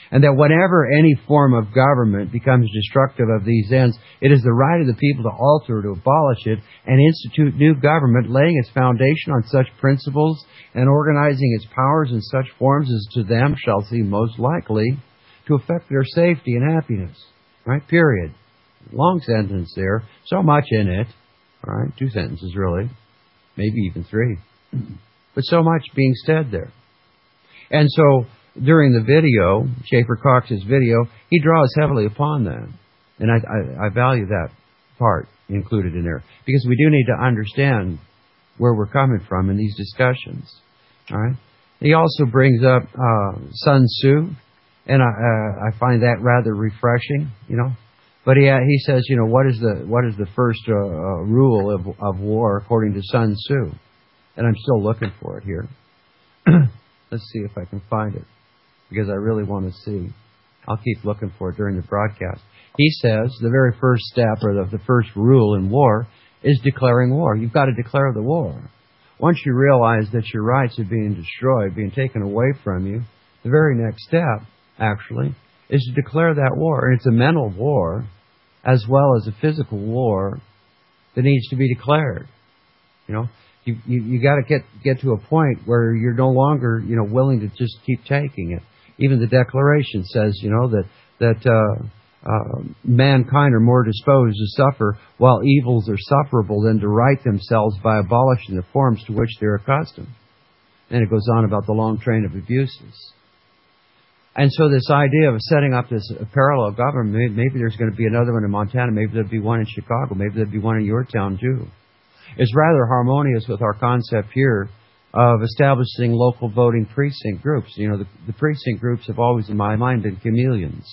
Speaker 2: And that whenever any form of government becomes destructive of these ends, it is the right of the people to alter, to abolish it, and institute new government, laying its foundation on such principles and organizing its powers in such forms as to them shall seem most likely to affect their safety and happiness. Right? Period. Long sentence there. So much in it. All right? Two sentences, really. Maybe even three. But so much being said there. And so, during the video, Schaefer Cox's video, he draws heavily upon that. And I, I, I value that part included in there. Because we do need to understand where we're coming from in these discussions. All right? He also brings up uh, Sun Tzu. And I, uh, I find that rather refreshing, you know. But he uh, he says, you know, what is the what is the first uh, uh, rule of of war according to Sun Tzu? And I'm still looking for it here. Let's see if I can find it, because I really want to see. I'll keep looking for it during the broadcast. He says the very first step, or the, the first rule in war, is declaring war. You've got to declare the war. Once you realize that your rights are being destroyed, being taken away from you, the very next step, actually, is to declare that war. And it's a mental war as well as a physical war that needs to be declared. You know, you you, you got to get get to a point where you're no longer, you know, willing to just keep taking it. Even the Declaration says, you know, that that uh, uh, mankind are more disposed to suffer while evils are sufferable than to right themselves by abolishing the forms to which they're accustomed. And it goes on about the long train of abuses. And so this idea of setting up this parallel government, maybe there's going to be another one in Montana, maybe there'll be one in Chicago, maybe there'll be one in your town too. It's rather harmonious with our concept here of establishing local voting precinct groups. You know, the, the precinct groups have always, in my mind, been chameleons.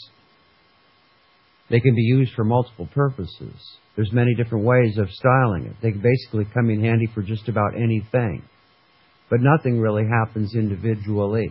Speaker 2: They can be used for multiple purposes. There's many different ways of styling it. They can basically come in handy for just about anything. But nothing really happens individually.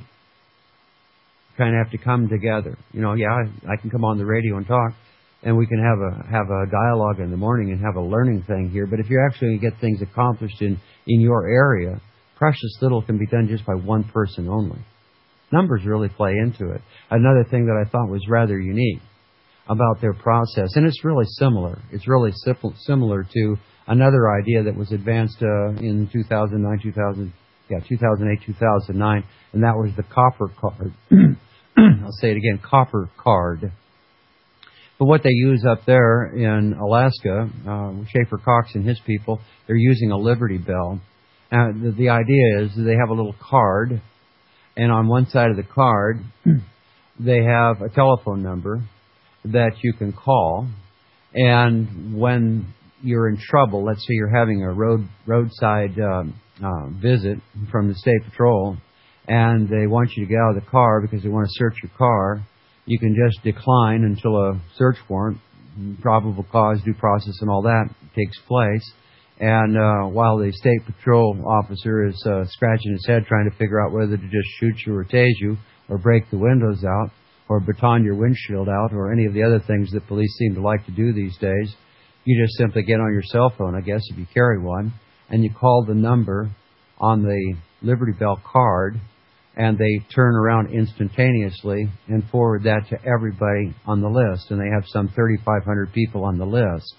Speaker 2: Kind of have to come together. You know, yeah, I, I can come on the radio and talk, and we can have a have a dialogue in the morning and have a learning thing here. But if you're actually going to get things accomplished in, in your area, precious little can be done just by one person only. Numbers really play into it. Another thing that I thought was rather unique about their process, and it's really similar. It's really simple, similar to another idea that was advanced uh, in two thousand nine, two thousand, yeah, two thousand eight, two thousand nine, and that was the copper card. I'll say it again, copper card. But what they use up there in Alaska, uh, Schaefer Cox and his people, they're using a Liberty Bell. Now, the, the idea is they have a little card, and on one side of the card, they have a telephone number that you can call. And when you're in trouble, let's say you're having a road roadside uh, uh, visit from the State Patrol, and they want you to get out of the car because they want to search your car, you can just decline until a search warrant, probable cause, due process, and all that takes place. And uh, while the State Patrol officer is uh, scratching his head trying to figure out whether to just shoot you or tase you or break the windows out or baton your windshield out or any of the other things that police seem to like to do these days, you just simply get on your cell phone, I guess, if you carry one, and you call the number on the Liberty Bell card, and they turn around instantaneously and forward that to everybody on the list. And they have some thirty-five hundred people on the list.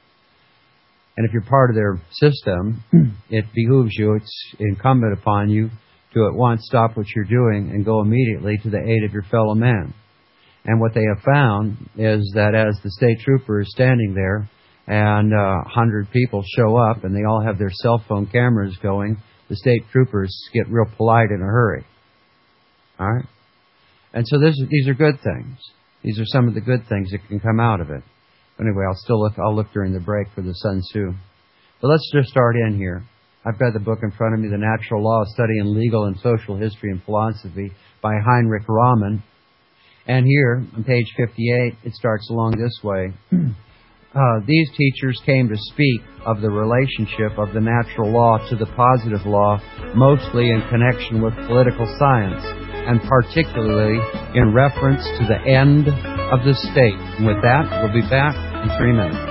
Speaker 2: And if you're part of their system, it behooves you, it's incumbent upon you to at once stop what you're doing and go immediately to the aid of your fellow man. And what they have found is that as the state trooper is standing there and uh, one hundred people show up and they all have their cell phone cameras going, the state troopers get real polite in a hurry. All right? And so this, these are good things. These are some of the good things that can come out of it. Anyway, I'll still look, I'll look during the break for the Sun Tzu. But let's just start in here. I've got the book in front of me, The Natural Law of Studying Legal and Social History and Philosophy by Heinrich Rahmann. And here, on page fifty-eight, it starts along this way. Uh, these teachers came to speak of the relationship of the natural law to the positive law, mostly in connection with political science, and particularly in reference to the end of the state. And with that, we'll be back in three minutes.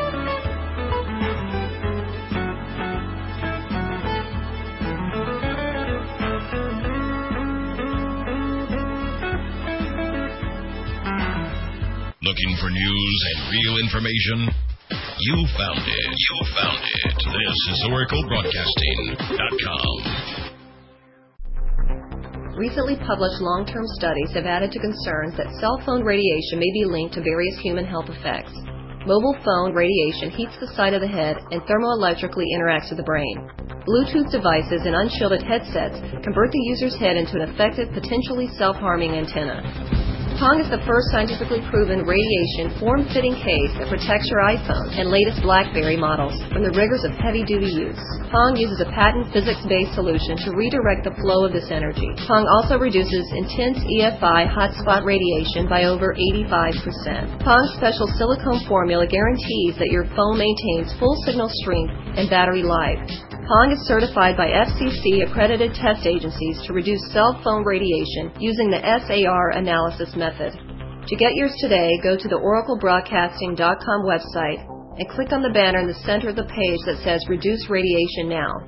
Speaker 7: Looking for news and real information? You found it. You found it. This is Oracle Broadcasting dot com.
Speaker 5: Recently published long-term studies have added to concerns that cell phone radiation may be linked to various human health effects. Mobile phone radiation heats the side of the head and thermoelectrically interacts with the brain. Bluetooth devices and unshielded headsets convert the user's head into an effective, potentially self-harming antenna. Pong is the first scientifically proven radiation form-fitting case that protects your iPhone and latest BlackBerry models from the rigors of heavy-duty use. Pong uses a patent physics-based solution to redirect the flow of this energy. Pong also reduces intense E F I hotspot radiation by over eighty-five percent. Pong's special silicone formula guarantees that your phone maintains full signal strength and battery life. Pong is certified by F C C-accredited test agencies to reduce cell phone radiation using the S A R analysis method. To get yours today, go to the Oracle Broadcasting dot com website and click on the banner in the center of the page that says Reduce Radiation Now.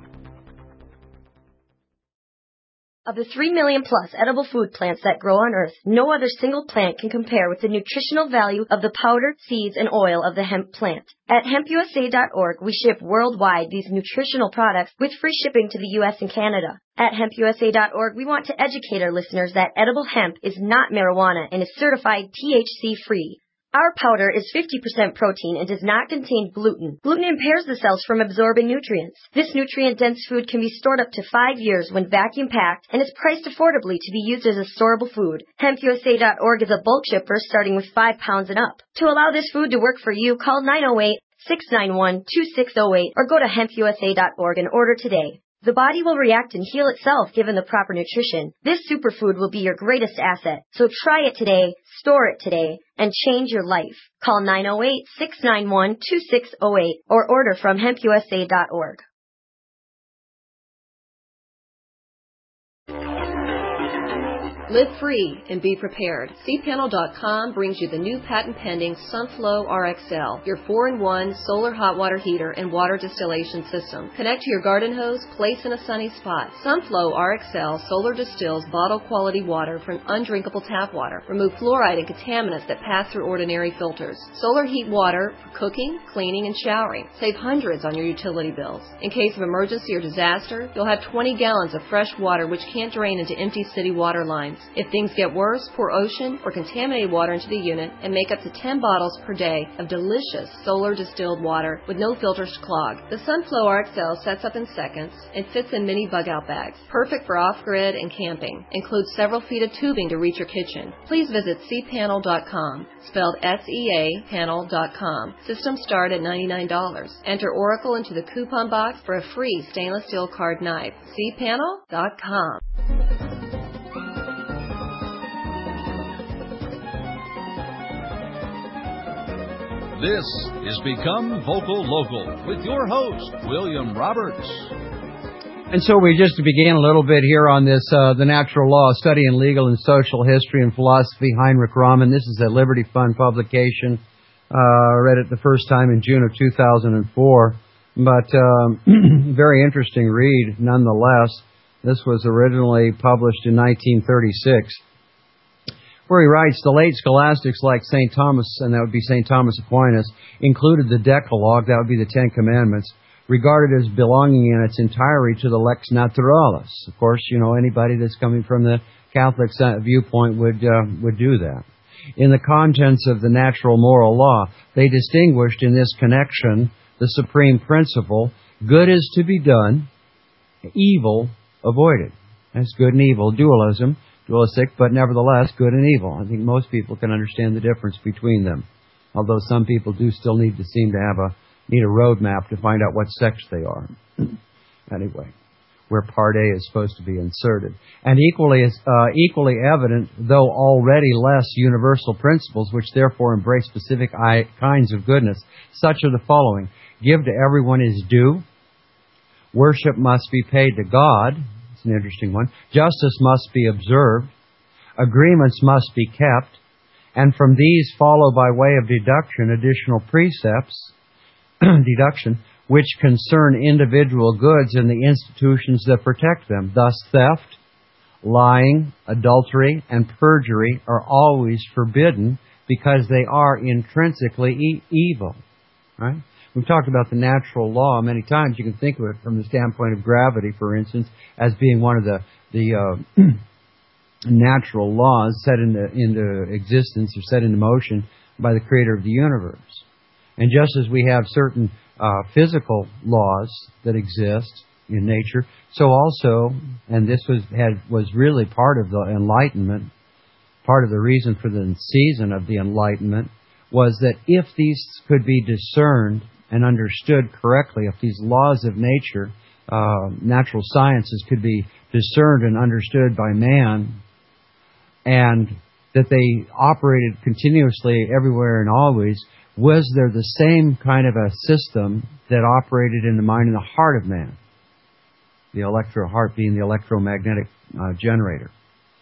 Speaker 6: Of the three million plus edible food plants that grow on Earth, no other single plant can compare with the nutritional value of the powder, seeds, and oil of the hemp plant. At hemp U S A dot org, we ship worldwide these nutritional products with free shipping to the U S and Canada. At hemp U S A dot org, we want to educate our listeners that edible hemp is not marijuana and is certified T H C-free. Our powder is fifty percent protein and does not contain gluten. Gluten impairs the cells from absorbing nutrients. This nutrient-dense food can be stored up to five years when vacuum-packed and is priced affordably to be used as a storable food. hemp U S A dot org is a bulk shipper starting with five pounds and up. To allow this food to work for you, call nine oh eight, six nine one, two six oh eight or go to hemp U S A dot org and order today. The body will react and heal itself given the proper nutrition. This superfood will be your greatest asset. So try it today, store it today, and change your life. Call nine oh eight, six nine one, two six oh eight or order from hemp U S A dot org.
Speaker 5: Live free and be prepared. C panel dot com brings you the new patent-pending Sunflow R X L, your four in one solar hot water heater and water distillation system. Connect to your garden hose, place in a sunny spot. Sunflow R X L solar distills bottle-quality water from undrinkable tap water. Remove fluoride and contaminants that pass through ordinary filters. Solar heat water for cooking, cleaning, and showering. Save hundreds on your utility bills. In case of emergency or disaster, you'll have twenty gallons of fresh water which can't drain into empty city water lines. If things get worse, pour ocean or contaminated water into the unit and make up to ten bottles per day of delicious solar distilled water with no filters to clog. The Sunflow R X L sets up in seconds and fits in mini bug-out bags. Perfect for off-grid and camping. Includes several feet of tubing to reach your kitchen. Please visit C panel dot com, spelled S E A panel dot com. Systems start at ninety-nine dollars. Enter Oracle into the coupon box for a free stainless steel card knife. C panel dot com.
Speaker 1: This is Become Vocal Local with your host, William Roberts.
Speaker 2: And so we just began a little bit here on this, uh, the natural law, study in legal and social history and philosophy, Heinrich Rahman. This is a Liberty Fund publication. Uh, read it the first time in June of two thousand four. But um, very interesting read nonetheless. This was originally published in nineteen thirty-six. Where he writes, the late scholastics like Saint Thomas, and that would be Saint Thomas Aquinas, included the Decalogue, that would be the Ten Commandments, regarded as belonging in its entirety to the lex naturalis. Of course, you know, anybody that's coming from the Catholic viewpoint would uh, would do that. In the contents of the natural moral law, they distinguished in this connection the supreme principle, good is to be done, evil avoided. That's good and evil, dualism. Dualistic, but nevertheless good and evil. I think most people can understand the difference between them. Although some people do still need to seem to have a need a roadmap to find out what sex they are. Anyway, where part A is supposed to be inserted. And equally uh, equally evident, though already less universal principles, which therefore embrace specific kinds of goodness, such are the following. Give to everyone his due. Worship must be paid to God. It's an interesting one. Justice must be observed. Agreements must be kept. And from these follow by way of deduction additional precepts, deduction, which concern individual goods and the institutions that protect them. Thus theft, lying, adultery, and perjury are always forbidden because they are intrinsically e- evil. Right? We've talked about the natural law many times. You can think of it from the standpoint of gravity, for instance, as being one of the the uh, natural laws set into, into existence or set into motion by the Creator of the universe. And just as we have certain uh, physical laws that exist in nature, so also, and this was had was really part of the Enlightenment, part of the reason for the season of the Enlightenment, was that if these could be discerned and understood correctly, if these laws of nature, uh, natural sciences could be discerned and understood by man, and that they operated continuously everywhere and always, was there the same kind of a system that operated in the mind and the heart of man? The electro heart being the electromagnetic uh, generator,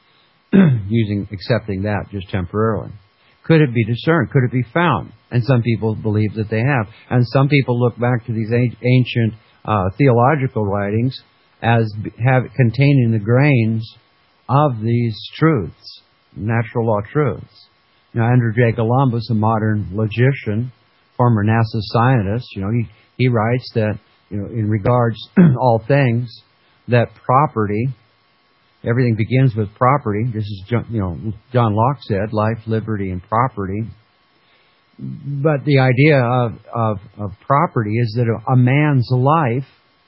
Speaker 2: using accepting that just temporarily. Could it be discerned? Could it be found? And some people believe that they have. And some people look back to these ancient uh, theological writings as have containing the grains of these truths, natural law truths. Now, Andrew J. Columbus, a modern logician, former NASA scientist, you know, he, he writes that, you know, in regards all things, that property, everything begins with property. This is, you know, John Locke said, life, liberty, and property. But the idea of, of, of property is that a man's life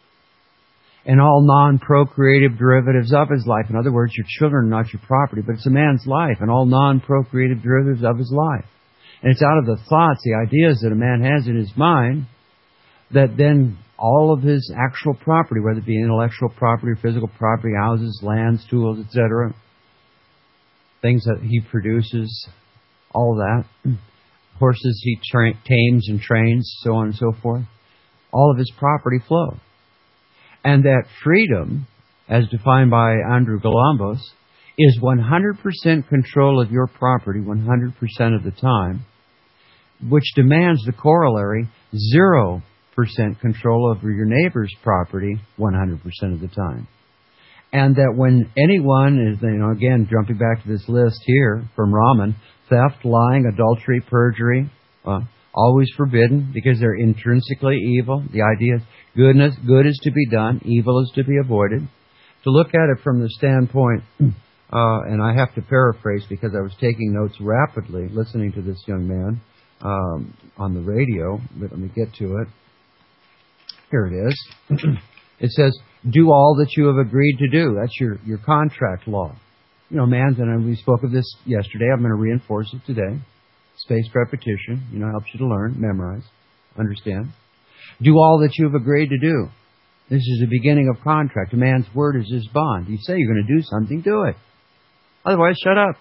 Speaker 2: and all non-procreative derivatives of his life, in other words, your children are not your property, but it's a man's life and all non-procreative derivatives of his life. And it's out of the thoughts, the ideas that a man has in his mind, that then all of his actual property, whether it be intellectual property, physical property, houses, lands, tools, et cetera, things that he produces, all of that, horses he tra- tames and trains, so on and so forth, all of his property flow. And that freedom, as defined by Andrew Columbus, is one hundred percent control of your property one hundred percent of the time, which demands the corollary, zero percent control over your neighbor's property one hundred percent of the time. And that when anyone is, you know, again, jumping back to this list here from Raman, theft, lying, adultery, perjury, uh, always forbidden because they're intrinsically evil. The idea is goodness, good is to be done, evil is to be avoided. To look at it from the standpoint, uh, and I have to paraphrase because I was taking notes rapidly listening to this young man um, on the radio, but let me get to it. Here it is. It says, do all that you have agreed to do. That's your, your contract law. You know, man's, and we spoke of this yesterday. I'm going to reinforce it today. Spaced repetition, you know, helps you to learn, memorize, understand. Do all that you have agreed to do. This is the beginning of contract. A man's word is his bond. You say you're going to do something, do it. Otherwise, shut up.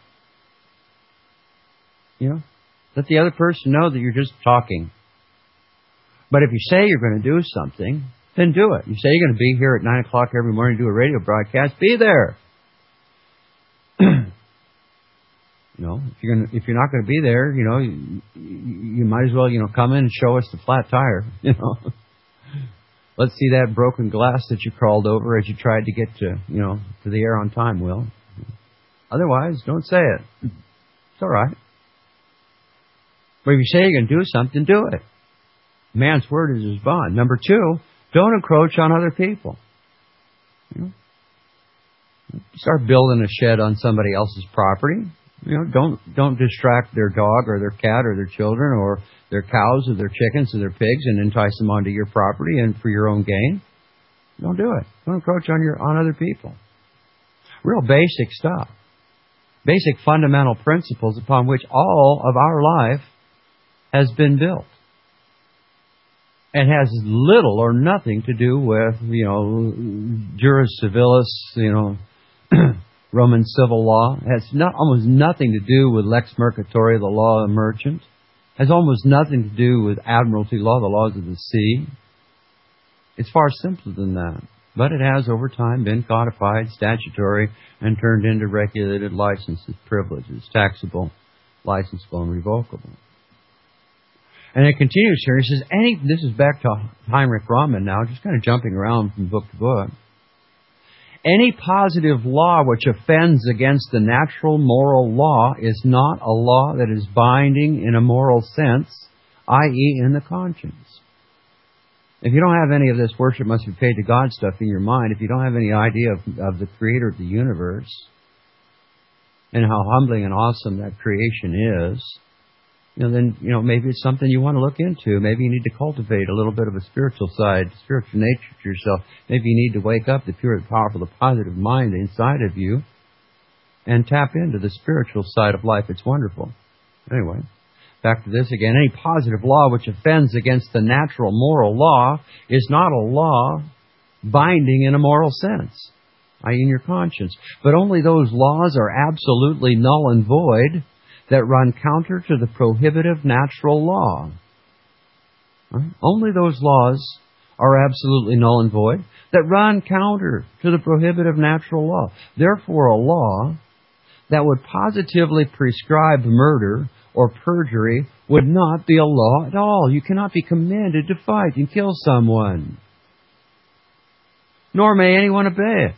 Speaker 2: You know, let the other person know that you're just talking. But if you say you're going to do something, then do it. You say you're going to be here at nine o'clock every morning to do a radio broadcast, be there. You know, if you're going to, if you're not going to be there, you know, you, you might as well, you know, come in and show us the flat tire. You know, let's see that broken glass that you crawled over as you tried to get to, you know, to the air on time, Will. Otherwise, don't say it. It's all right. But if you say you're going to do something, do it. Man's word is his bond. Number two, don't encroach on other people. You know, start building a shed on somebody else's property. You know, don't don't distract their dog or their cat or their children or their cows or their chickens or their pigs and entice them onto your property and for your own gain. Don't do it. Don't encroach on your on other people. Real basic stuff. Basic fundamental principles upon which all of our life has been built. It has little or nothing to do with, you know, juris civilis, you know, Roman civil law. It has not, almost nothing to do with lex mercatoria, the law of the merchant. It has almost nothing to do with admiralty law, the laws of the sea. It's far simpler than that. But it has, over time, been codified, statutory, and turned into regulated licenses, privileges, taxable, licensable, and revocable. And it continues here. It says, any, this is back to Heinrich Raman now, just kind of jumping around from book to book. Any positive law which offends against the natural moral law is not a law that is binding in a moral sense, that is in the conscience. If you don't have any of this worship must be paid to God stuff in your mind, if you don't have any idea of, of the creator of the universe and how humbling and awesome that creation is, you know, then, you know, maybe it's something you want to look into. Maybe you need to cultivate a little bit of a spiritual side, spiritual nature to yourself. Maybe you need to wake up the pure, the powerful, the positive mind inside of you and tap into the spiritual side of life. It's wonderful. Anyway, back to this again. Any positive law which offends against the natural moral law is not a law binding in a moral sense, that is in your conscience. But only those laws are absolutely null and void that run counter to the prohibitive natural law. Right? Only those laws are absolutely null and void that run counter to the prohibitive natural law. Therefore, a law that would positively prescribe murder or perjury would not be a law at all. You cannot be commanded to fight and kill someone, nor may anyone obey it.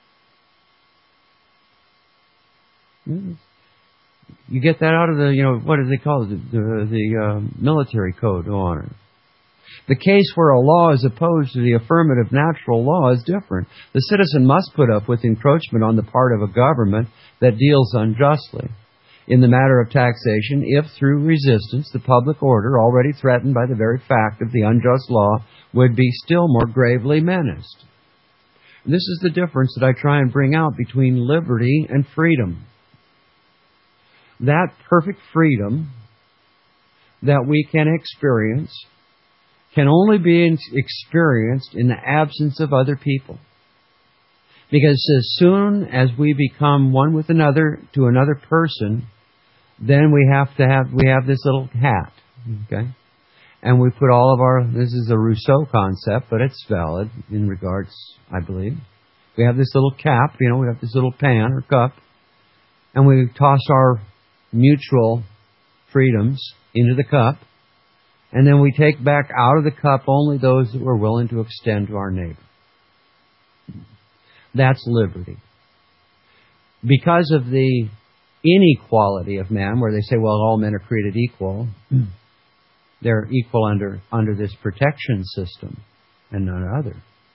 Speaker 2: Mm. You get that out of the, you know, what do they call it, the, the, the uh, military code of honor. The case where a law is opposed to the affirmative natural law is different. The citizen must put up with encroachment on the part of a government that deals unjustly in the matter of taxation if through resistance the public order, already threatened by the very fact of the unjust law, would be still more gravely menaced. And this is the difference that I try and bring out between liberty and freedom. That perfect freedom that we can experience can only be experienced in the absence of other people. Because as soon as we become one with another to another person, then we have to have, we have this little hat, okay? And we put all of our, this is a Rousseau concept, but it's valid in regards, I believe. We have this little cap, you know, we have this little pan or cup, and we toss our mutual freedoms into the cup, and then we take back out of the cup only those that we're willing to extend to our neighbor. That's liberty. Because of the inequality of man, where they say, well, all men are created equal, they're equal under, under this protection system and none other.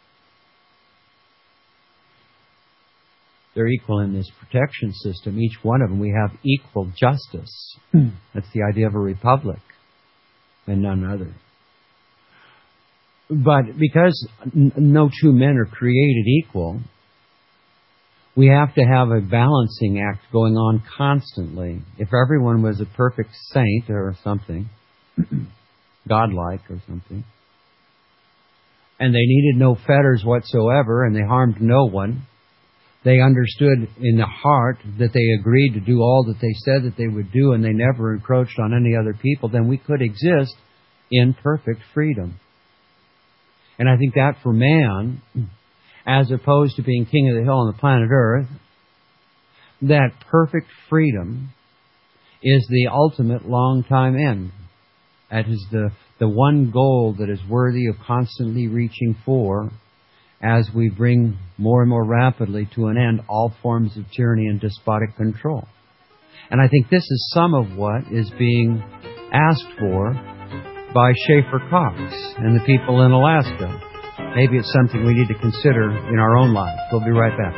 Speaker 2: They're equal in this protection system. Each one of them, we have equal justice. That's the idea of a republic and none other. But because n- no two men are created equal, we have to have a balancing act going on constantly. If everyone was a perfect saint or something, godlike or something, and they needed no fetters whatsoever and they harmed no one, they understood in the heart that they agreed to do all that they said that they would do and they never encroached on any other people, then we could exist in perfect freedom. And I think that for man, as opposed to being king of the hill on the planet Earth, that perfect freedom is the ultimate long-time end. That is the, the one goal that is worthy of constantly reaching for as we bring more and more rapidly to an end all forms of tyranny and despotic control. And I think this is some of what is being asked for by Schaefer Cox and the people in Alaska. Maybe it's something we need to consider in our own lives. We'll be right back.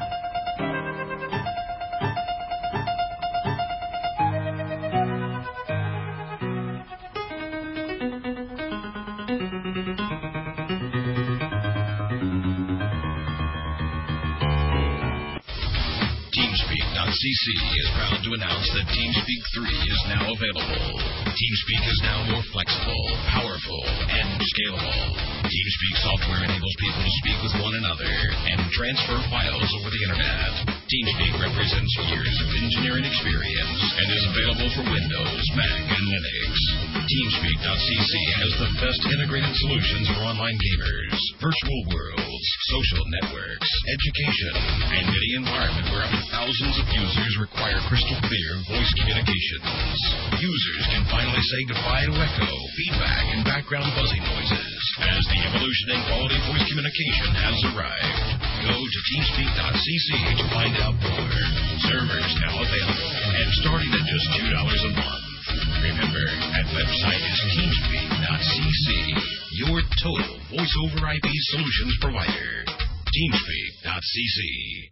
Speaker 7: C C is proud to announce that TeamSpeak three is now available. TeamSpeak is now more flexible, powerful, and scalable. TeamSpeak software enables people to speak with one another and transfer files over the Internet. TeamSpeak represents years of engineering experience and is available for Windows, Mac, and Linux. TeamSpeak dot C C has the best integrated solutions for online gamers, virtual worlds, social networks, education, and any environment where up to thousands of users require crystal clear voice communications. Users can finally say goodbye to echo, feedback, and background buzzing noises as the evolution in quality voice communication has arrived. Go to teamspeak dot c c to find out more. Servers now available and starting at just two dollars a month. Remember, that website is teamspeak dot c c, your total voice over I P solutions provider. teamspeak dot c c.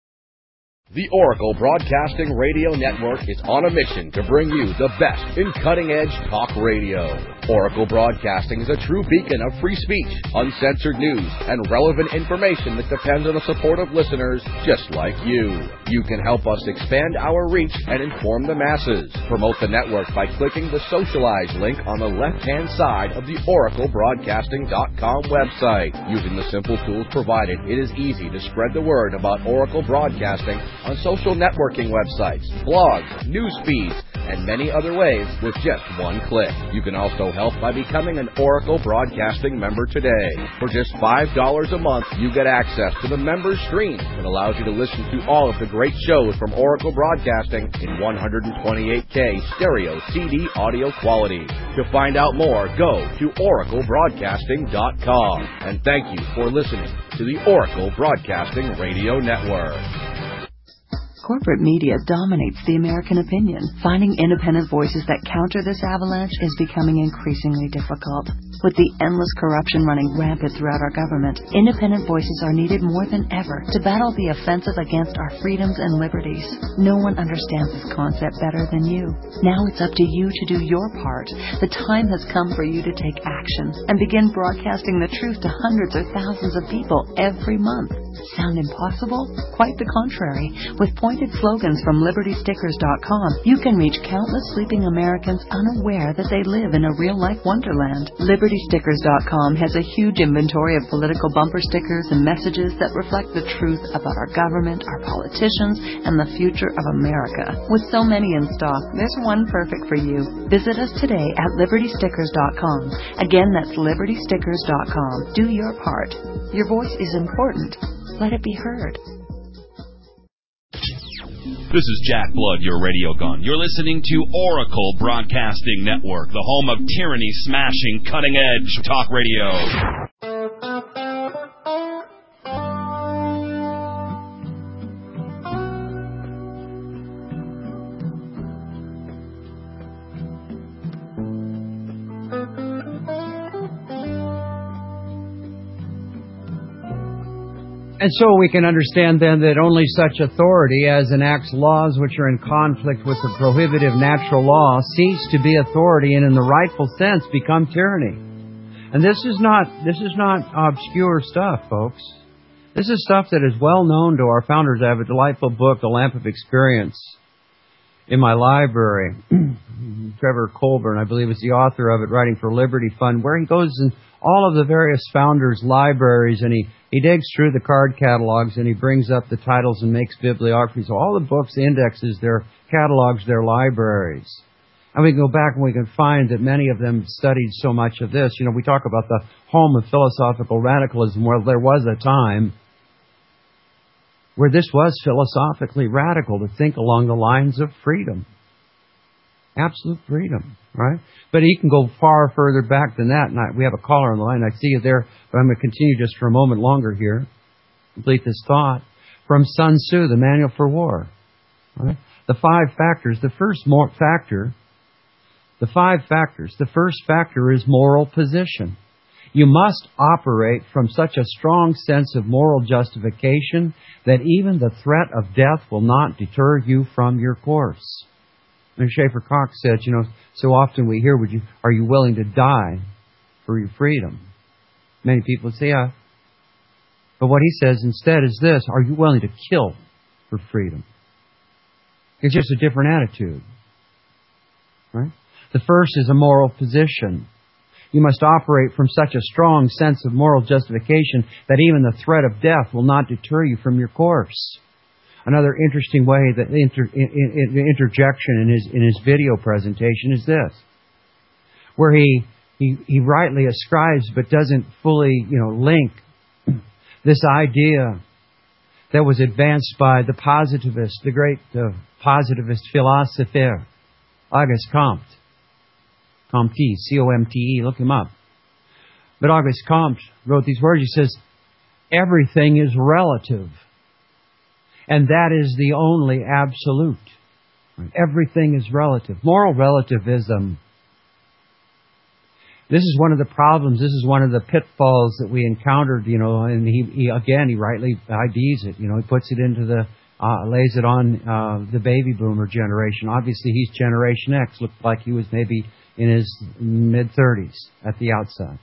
Speaker 10: The Oracle Broadcasting Radio Network is on a mission to bring you the best in cutting-edge talk radio. Oracle Broadcasting is a true beacon of free speech, uncensored news, and relevant information that depends on the support of listeners just like you. You can help us expand our reach and inform the masses. Promote the network by clicking the Socialize link on the left-hand side of the oracle broadcasting dot com website. Using the simple tools provided, it is easy to spread the word about Oracle Broadcasting on social networking websites, blogs, news feeds, and many other ways with just one click. You can also help by becoming an Oracle Broadcasting member today. For just five dollars a month, you get access to the members stream that allows you to listen to all of the great shows from Oracle Broadcasting in one twenty-eight K stereo C D audio quality. To find out more, go to oracle broadcasting dot com. And thank you for listening to the Oracle Broadcasting Radio Network.
Speaker 8: Corporate media dominates the American opinion. Finding independent voices that counter this avalanche is becoming increasingly difficult. With the endless corruption running rampant throughout our government, independent voices are needed more than ever to battle the offensive against our freedoms and liberties. No one understands this concept better than you. Now it's up to you to do your part. The time has come for you to take action and begin broadcasting the truth to hundreds or thousands of people every month. Sound impossible? Quite the contrary. With pointed slogans from liberty stickers dot com, you can reach countless sleeping Americans unaware that they live in a real-life wonderland. liberty stickers dot com has a huge inventory of political bumper stickers and messages that reflect the truth about our government, our politicians, and the future of America. With so many in stock, there's one perfect for you. Visit us today at liberty stickers dot com. Again, that's liberty stickers dot com. Do your part. Your voice is important. Let it be heard.
Speaker 12: This is Jack Blood, your radio gun. You're listening to Oracle Broadcasting Network, the home of tyranny-smashing, cutting-edge talk radio.
Speaker 2: And so we can understand then that only such authority as enacts laws which are in conflict with the prohibitive natural law cease to be authority and in the rightful sense become tyranny. And this is not this is not obscure stuff, folks. This is stuff that is well known to our founders. I have a delightful book, The Lamp of Experience, in my library. Trevor Colburn, I believe, is the author of it, writing for Liberty Fund, where he goes in all of the various founders' libraries and he He digs through the card catalogs and he brings up the titles and makes bibliographies. So all the books, indexes, their catalogs, their libraries. And we can go back and we can find that many of them studied so much of this. You know, we talk about the home of philosophical radicalism, where there was a time where this was philosophically radical to think along the lines of freedom. Absolute freedom, right? But he can go far further back than that. And I, we have a caller on the line. I see you there, but I'm going to continue just for a moment longer here. Complete this thought. From Sun Tzu, the Manual for War. Right? The five factors. The first more factor, the five factors. The first factor is moral position. You must operate from such a strong sense of moral justification that even the threat of death will not deter you from your course. And Schaefer Cox said, you know, so often we hear, "Would you? Are you willing to die for your freedom?" Many people say, yeah. But what he says instead is this: are you willing to kill for freedom? It's just a different attitude. Right? The first is a moral position. You must operate from such a strong sense of moral justification that even the threat of death will not deter you from your course. Another interesting way, that inter, in, in, in, interjection in his in his video presentation is this, where he, he he rightly ascribes but doesn't fully, you know, link this idea that was advanced by the positivist, the great uh, positivist philosopher, Auguste Comte. Comte, C O M T E, look him up. But Auguste Comte wrote these words. He says, everything is relative. And that is the only absolute. Everything is relative. Moral relativism. This is one of the problems. This is one of the pitfalls that we encountered, you know, and he, he again, he rightly I Ds it. You know, he puts it into the, uh, lays it on uh, the baby boomer generation. Obviously, he's Generation X. Looked like he was maybe in his mid-thirties at the outside.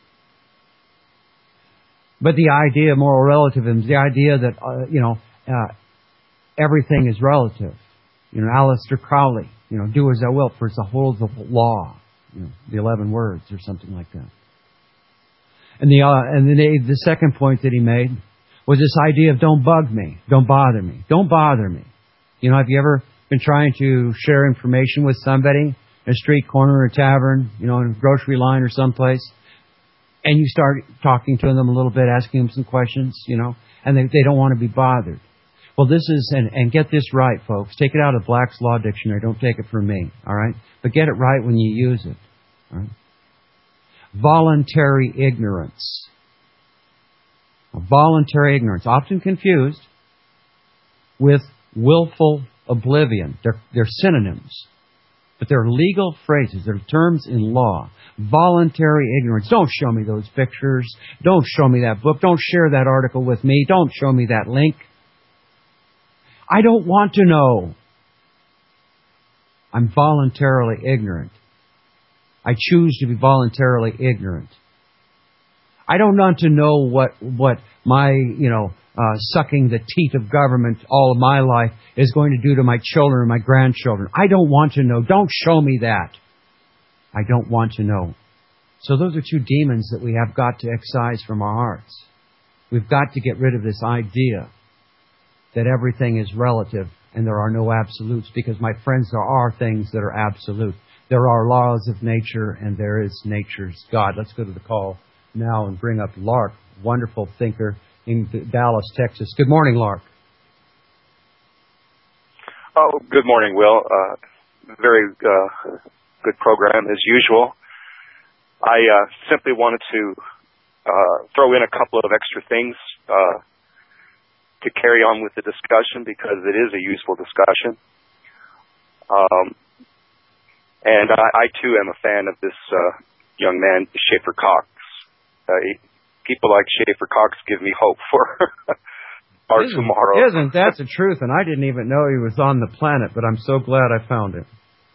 Speaker 2: But the idea of moral relativism, the idea that, uh, you know, uh, everything is relative. You know, Aleister Crowley, you know, do as thou wilt, for it's the whole of the law. You know, the eleven words or something like that. And the uh, and the the second point that he made was this idea of don't bug me, don't bother me, don't bother me. You know, have you ever been trying to share information with somebody in a street corner or a tavern, you know, in a grocery line or someplace, and you start talking to them a little bit, asking them some questions, you know, and they they don't want to be bothered. Well, this is, and, and get this right, folks. Take it out of Black's Law Dictionary. Don't take it from me, all right? But get it right when you use it. All right? Voluntary ignorance. Voluntary ignorance, often confused with willful oblivion. They're, they're synonyms, but they're legal phrases. They're terms in law. Voluntary ignorance. Don't show me those pictures. Don't show me that book. Don't share that article with me. Don't show me that link. I don't want to know. I'm voluntarily ignorant. I choose to be voluntarily ignorant. I don't want to know what what my, you know, uh, sucking the teat of government all of my life is going to do to my children and my grandchildren. I don't want to know. Don't show me that. I don't want to know. So those are two demons that we have got to excise from our hearts. We've got to get rid of this idea that everything is relative and there are no absolutes, because, my friends, there are things that are absolute. There are laws of nature and there is nature's God. Let's go to the call now and bring up Lark, wonderful thinker in Dallas, Texas. Good morning, Lark.
Speaker 13: Oh, good morning, Will. Uh, very uh, good program as usual. I uh, simply wanted to uh, throw in a couple of extra things uh, to carry on with the discussion, because it is a useful discussion. Um, and I, I, too, am a fan of this uh, young man, Schaefer Cox. Uh, he, people like Schaefer Cox give me hope for our
Speaker 2: isn't,
Speaker 13: tomorrow.
Speaker 2: Isn't that the truth? And I didn't even know he was on the planet, but I'm so glad I found him.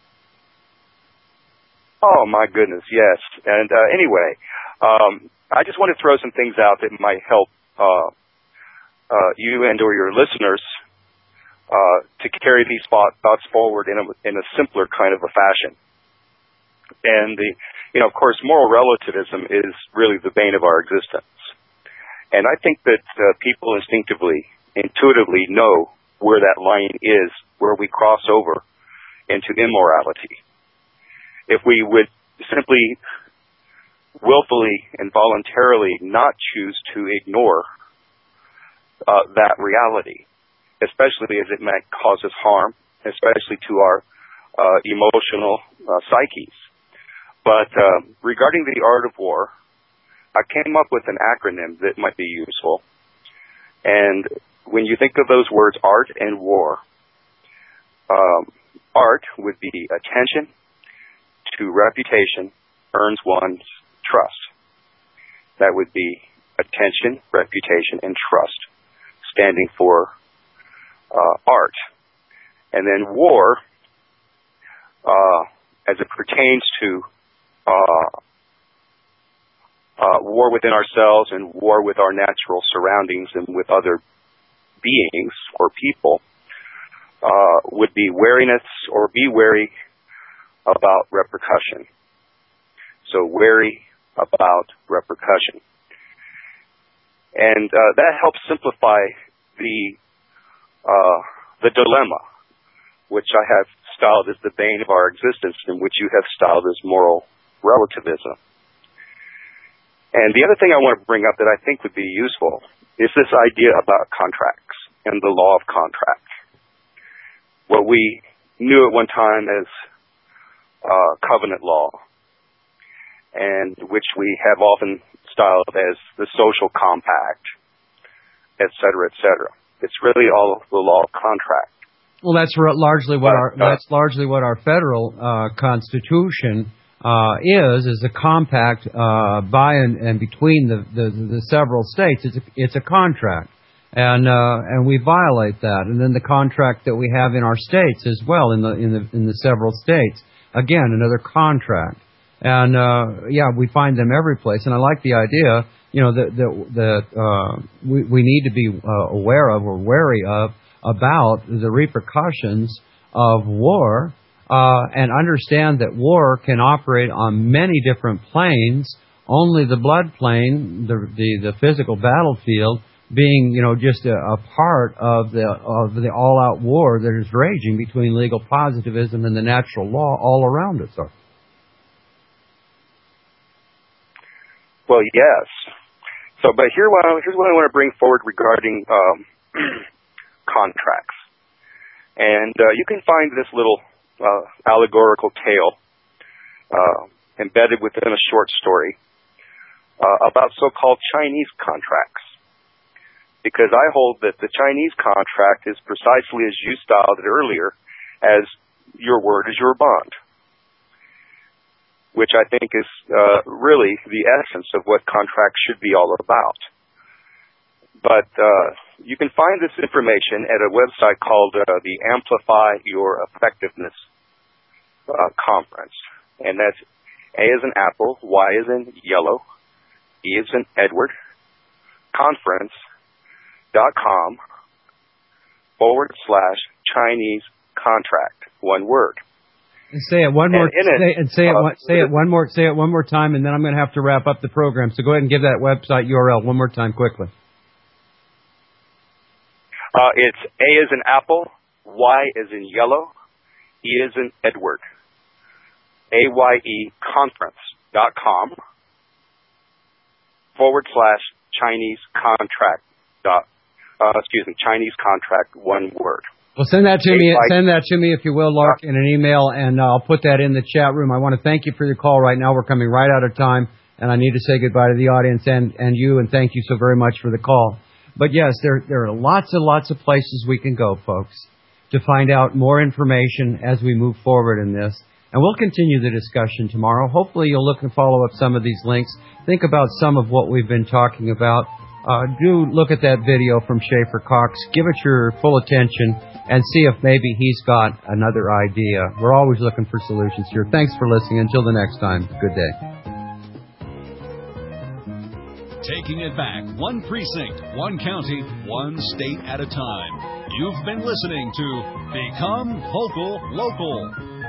Speaker 13: Oh, my goodness, yes. And uh, anyway, um, I just want to throw some things out that might help uh, uh, you and or your listeners uh, to carry these thoughts forward in a, in a simpler kind of a fashion. And, the, you know, of course, moral relativism is really the bane of our existence. And I think that uh, people instinctively, intuitively know where that line is, where we cross over into immorality. If we would simply, willfully and voluntarily not choose to ignore uh, that reality, especially as it might cause us harm, especially to our uh, emotional uh, psyches. But uh, regarding the art of war, I came up with an acronym that might be useful. And when you think of those words, art and war, um, art would be attention to reputation earns one's trust. That would be attention, reputation, and trust, standing for uh, art. And then war, uh, as it pertains to uh, uh, war within ourselves and war with our natural surroundings and with other beings or people, uh, would be wariness, or be wary about repercussion. So wary about repercussion. And uh, that helps simplify the uh, the dilemma, which I have styled as the bane of our existence, and which you have styled as moral relativism. And the other thing I want to bring up that I think would be useful is this idea about contracts and the law of contract. What we knew at one time as uh, covenant law, and which we have often styled as the social compact. et cetera, et cetera. It's really all the law of contract.
Speaker 2: Well, that's largely what
Speaker 13: but,
Speaker 2: our
Speaker 13: uh,
Speaker 2: that's largely what our federal uh, constitution uh, is is a compact uh, by and, and between the, the the several states. It's a, it's a contract, and uh, and we violate that. And then the contract that we have in our states as well, in the in the in the several states, again another contract. And uh, yeah, we find them every place. And I like the idea, you know, that that, that uh, we we need to be uh, aware of or wary of about the repercussions of war. Uh, and understand that war can operate on many different planes. Only the blood plane, the the, the physical battlefield, being you know just a, a part of the of the all-out war that is raging between legal positivism and the natural law all around us.
Speaker 13: Well, yes. So, but here, here's what I want to bring forward regarding um, contracts, and uh, you can find this little Uh, allegorical tale uh, embedded within a short story uh, about so-called Chinese contracts. Because I hold that the Chinese contract is precisely as you styled it earlier, as your word is your bond, which I think is uh, really the essence of what contracts should be all about. But uh, you can find this information at a website called uh, the Amplify Your Effectiveness uh, Conference. And that's A as in Apple, Y as in Yellow, E as in Edward, conference.com forward slash Chinese contract, one word.
Speaker 2: And say it one more.
Speaker 13: And,
Speaker 2: say,
Speaker 13: it,
Speaker 2: and say it.
Speaker 13: uh,
Speaker 2: One, say it one more. Say it one more time, and then I'm going to have to wrap up the program. So go ahead and give that website U R L one more time, quickly.
Speaker 13: Uh, it's A as in Apple, Y as in Yellow, E as in Edward, A Y E conference dot com forward slash Chinese contract dot, uh, excuse me, Chinese contract, one word.
Speaker 2: Well, send that to
Speaker 13: A
Speaker 2: me.
Speaker 13: Y-
Speaker 2: Send that to me if you will, Lark, in an email, and uh, I'll put that in the chat room. I want to thank you for your call right now. We're coming right out of time, and I need to say goodbye to the audience and, and you, and thank you so very much for the call. But yes, there there are lots and lots of places we can go, folks, to find out more information as we move forward in this. And we'll continue the discussion tomorrow. Hopefully you'll look and follow up some of these links. Think about some of what we've been talking about. Uh, do look at that video from Schaefer Cox. Give it your full attention and see if maybe he's got another idea. We're always looking for solutions here. Thanks for listening. Until the next time, good day.
Speaker 1: Taking it back, one precinct, one county, one state at a time. You've been listening to Become Vocal Local.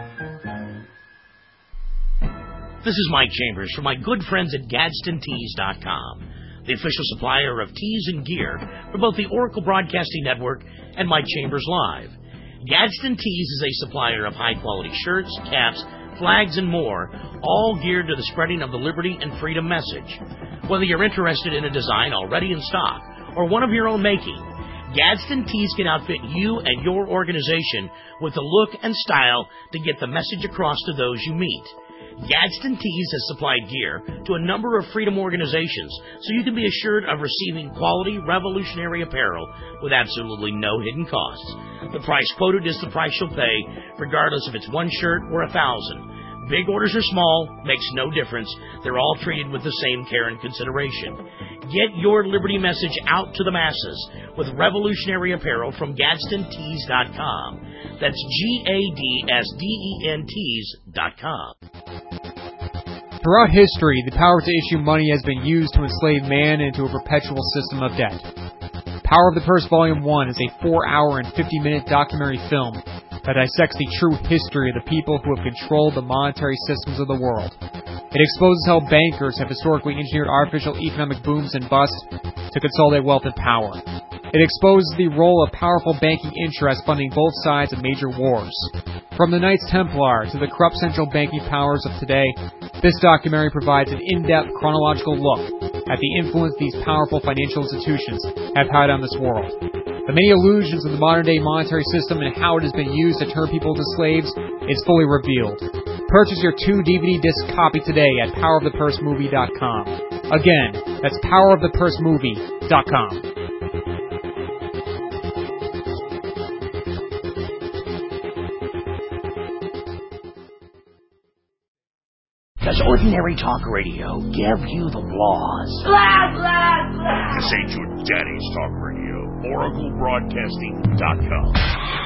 Speaker 9: This is Mike Chambers from my good friends at Gadsden Tees dot com, the official supplier of tees and gear for both the Oracle Broadcasting Network and Mike Chambers Live. Gadsden Tees is a supplier of high-quality shirts, caps, flags, and more, all geared to the spreading of the liberty and freedom message. Whether you're interested in a design already in stock or one of your own making, Gadsden Tees can outfit you and your organization with the look and style to get the message across to those you meet. Gadsden Tees has supplied gear to a number of freedom organizations, so you can be assured of receiving quality, revolutionary apparel with absolutely no hidden costs. The price quoted is the price you'll pay, regardless if it's one shirt or a thousand. Big orders or small, makes no difference. They're all treated with the same care and consideration. Get your liberty message out to the masses with revolutionary apparel from Gadsden Tees dot com. That's G A D S D E N Tees dot com.
Speaker 3: Throughout history, the power to issue money has been used to enslave man into a perpetual system of debt. Power of the Purse Volume one is a four hour and fifty minute documentary film that dissects the true history of the people who have controlled the monetary systems of the world. It exposes how bankers have historically engineered artificial economic booms and busts to consolidate wealth and power. It exposes the role of powerful banking interests funding both sides of major wars. From the Knights Templar to the corrupt central banking powers of today, this documentary provides an in-depth chronological look at the influence these powerful financial institutions have had on this world. The many illusions of the modern-day monetary system and how it has been used to turn people into slaves is fully revealed. Purchase your two D V D disc copy today at power of the purse movie dot com. Again, that's power of the purse movie dot com.
Speaker 9: Does ordinary talk radio give you the blahs?
Speaker 14: Blah, blah, blah.
Speaker 7: This ain't your daddy's talk radio. Oracle Broadcasting dot com.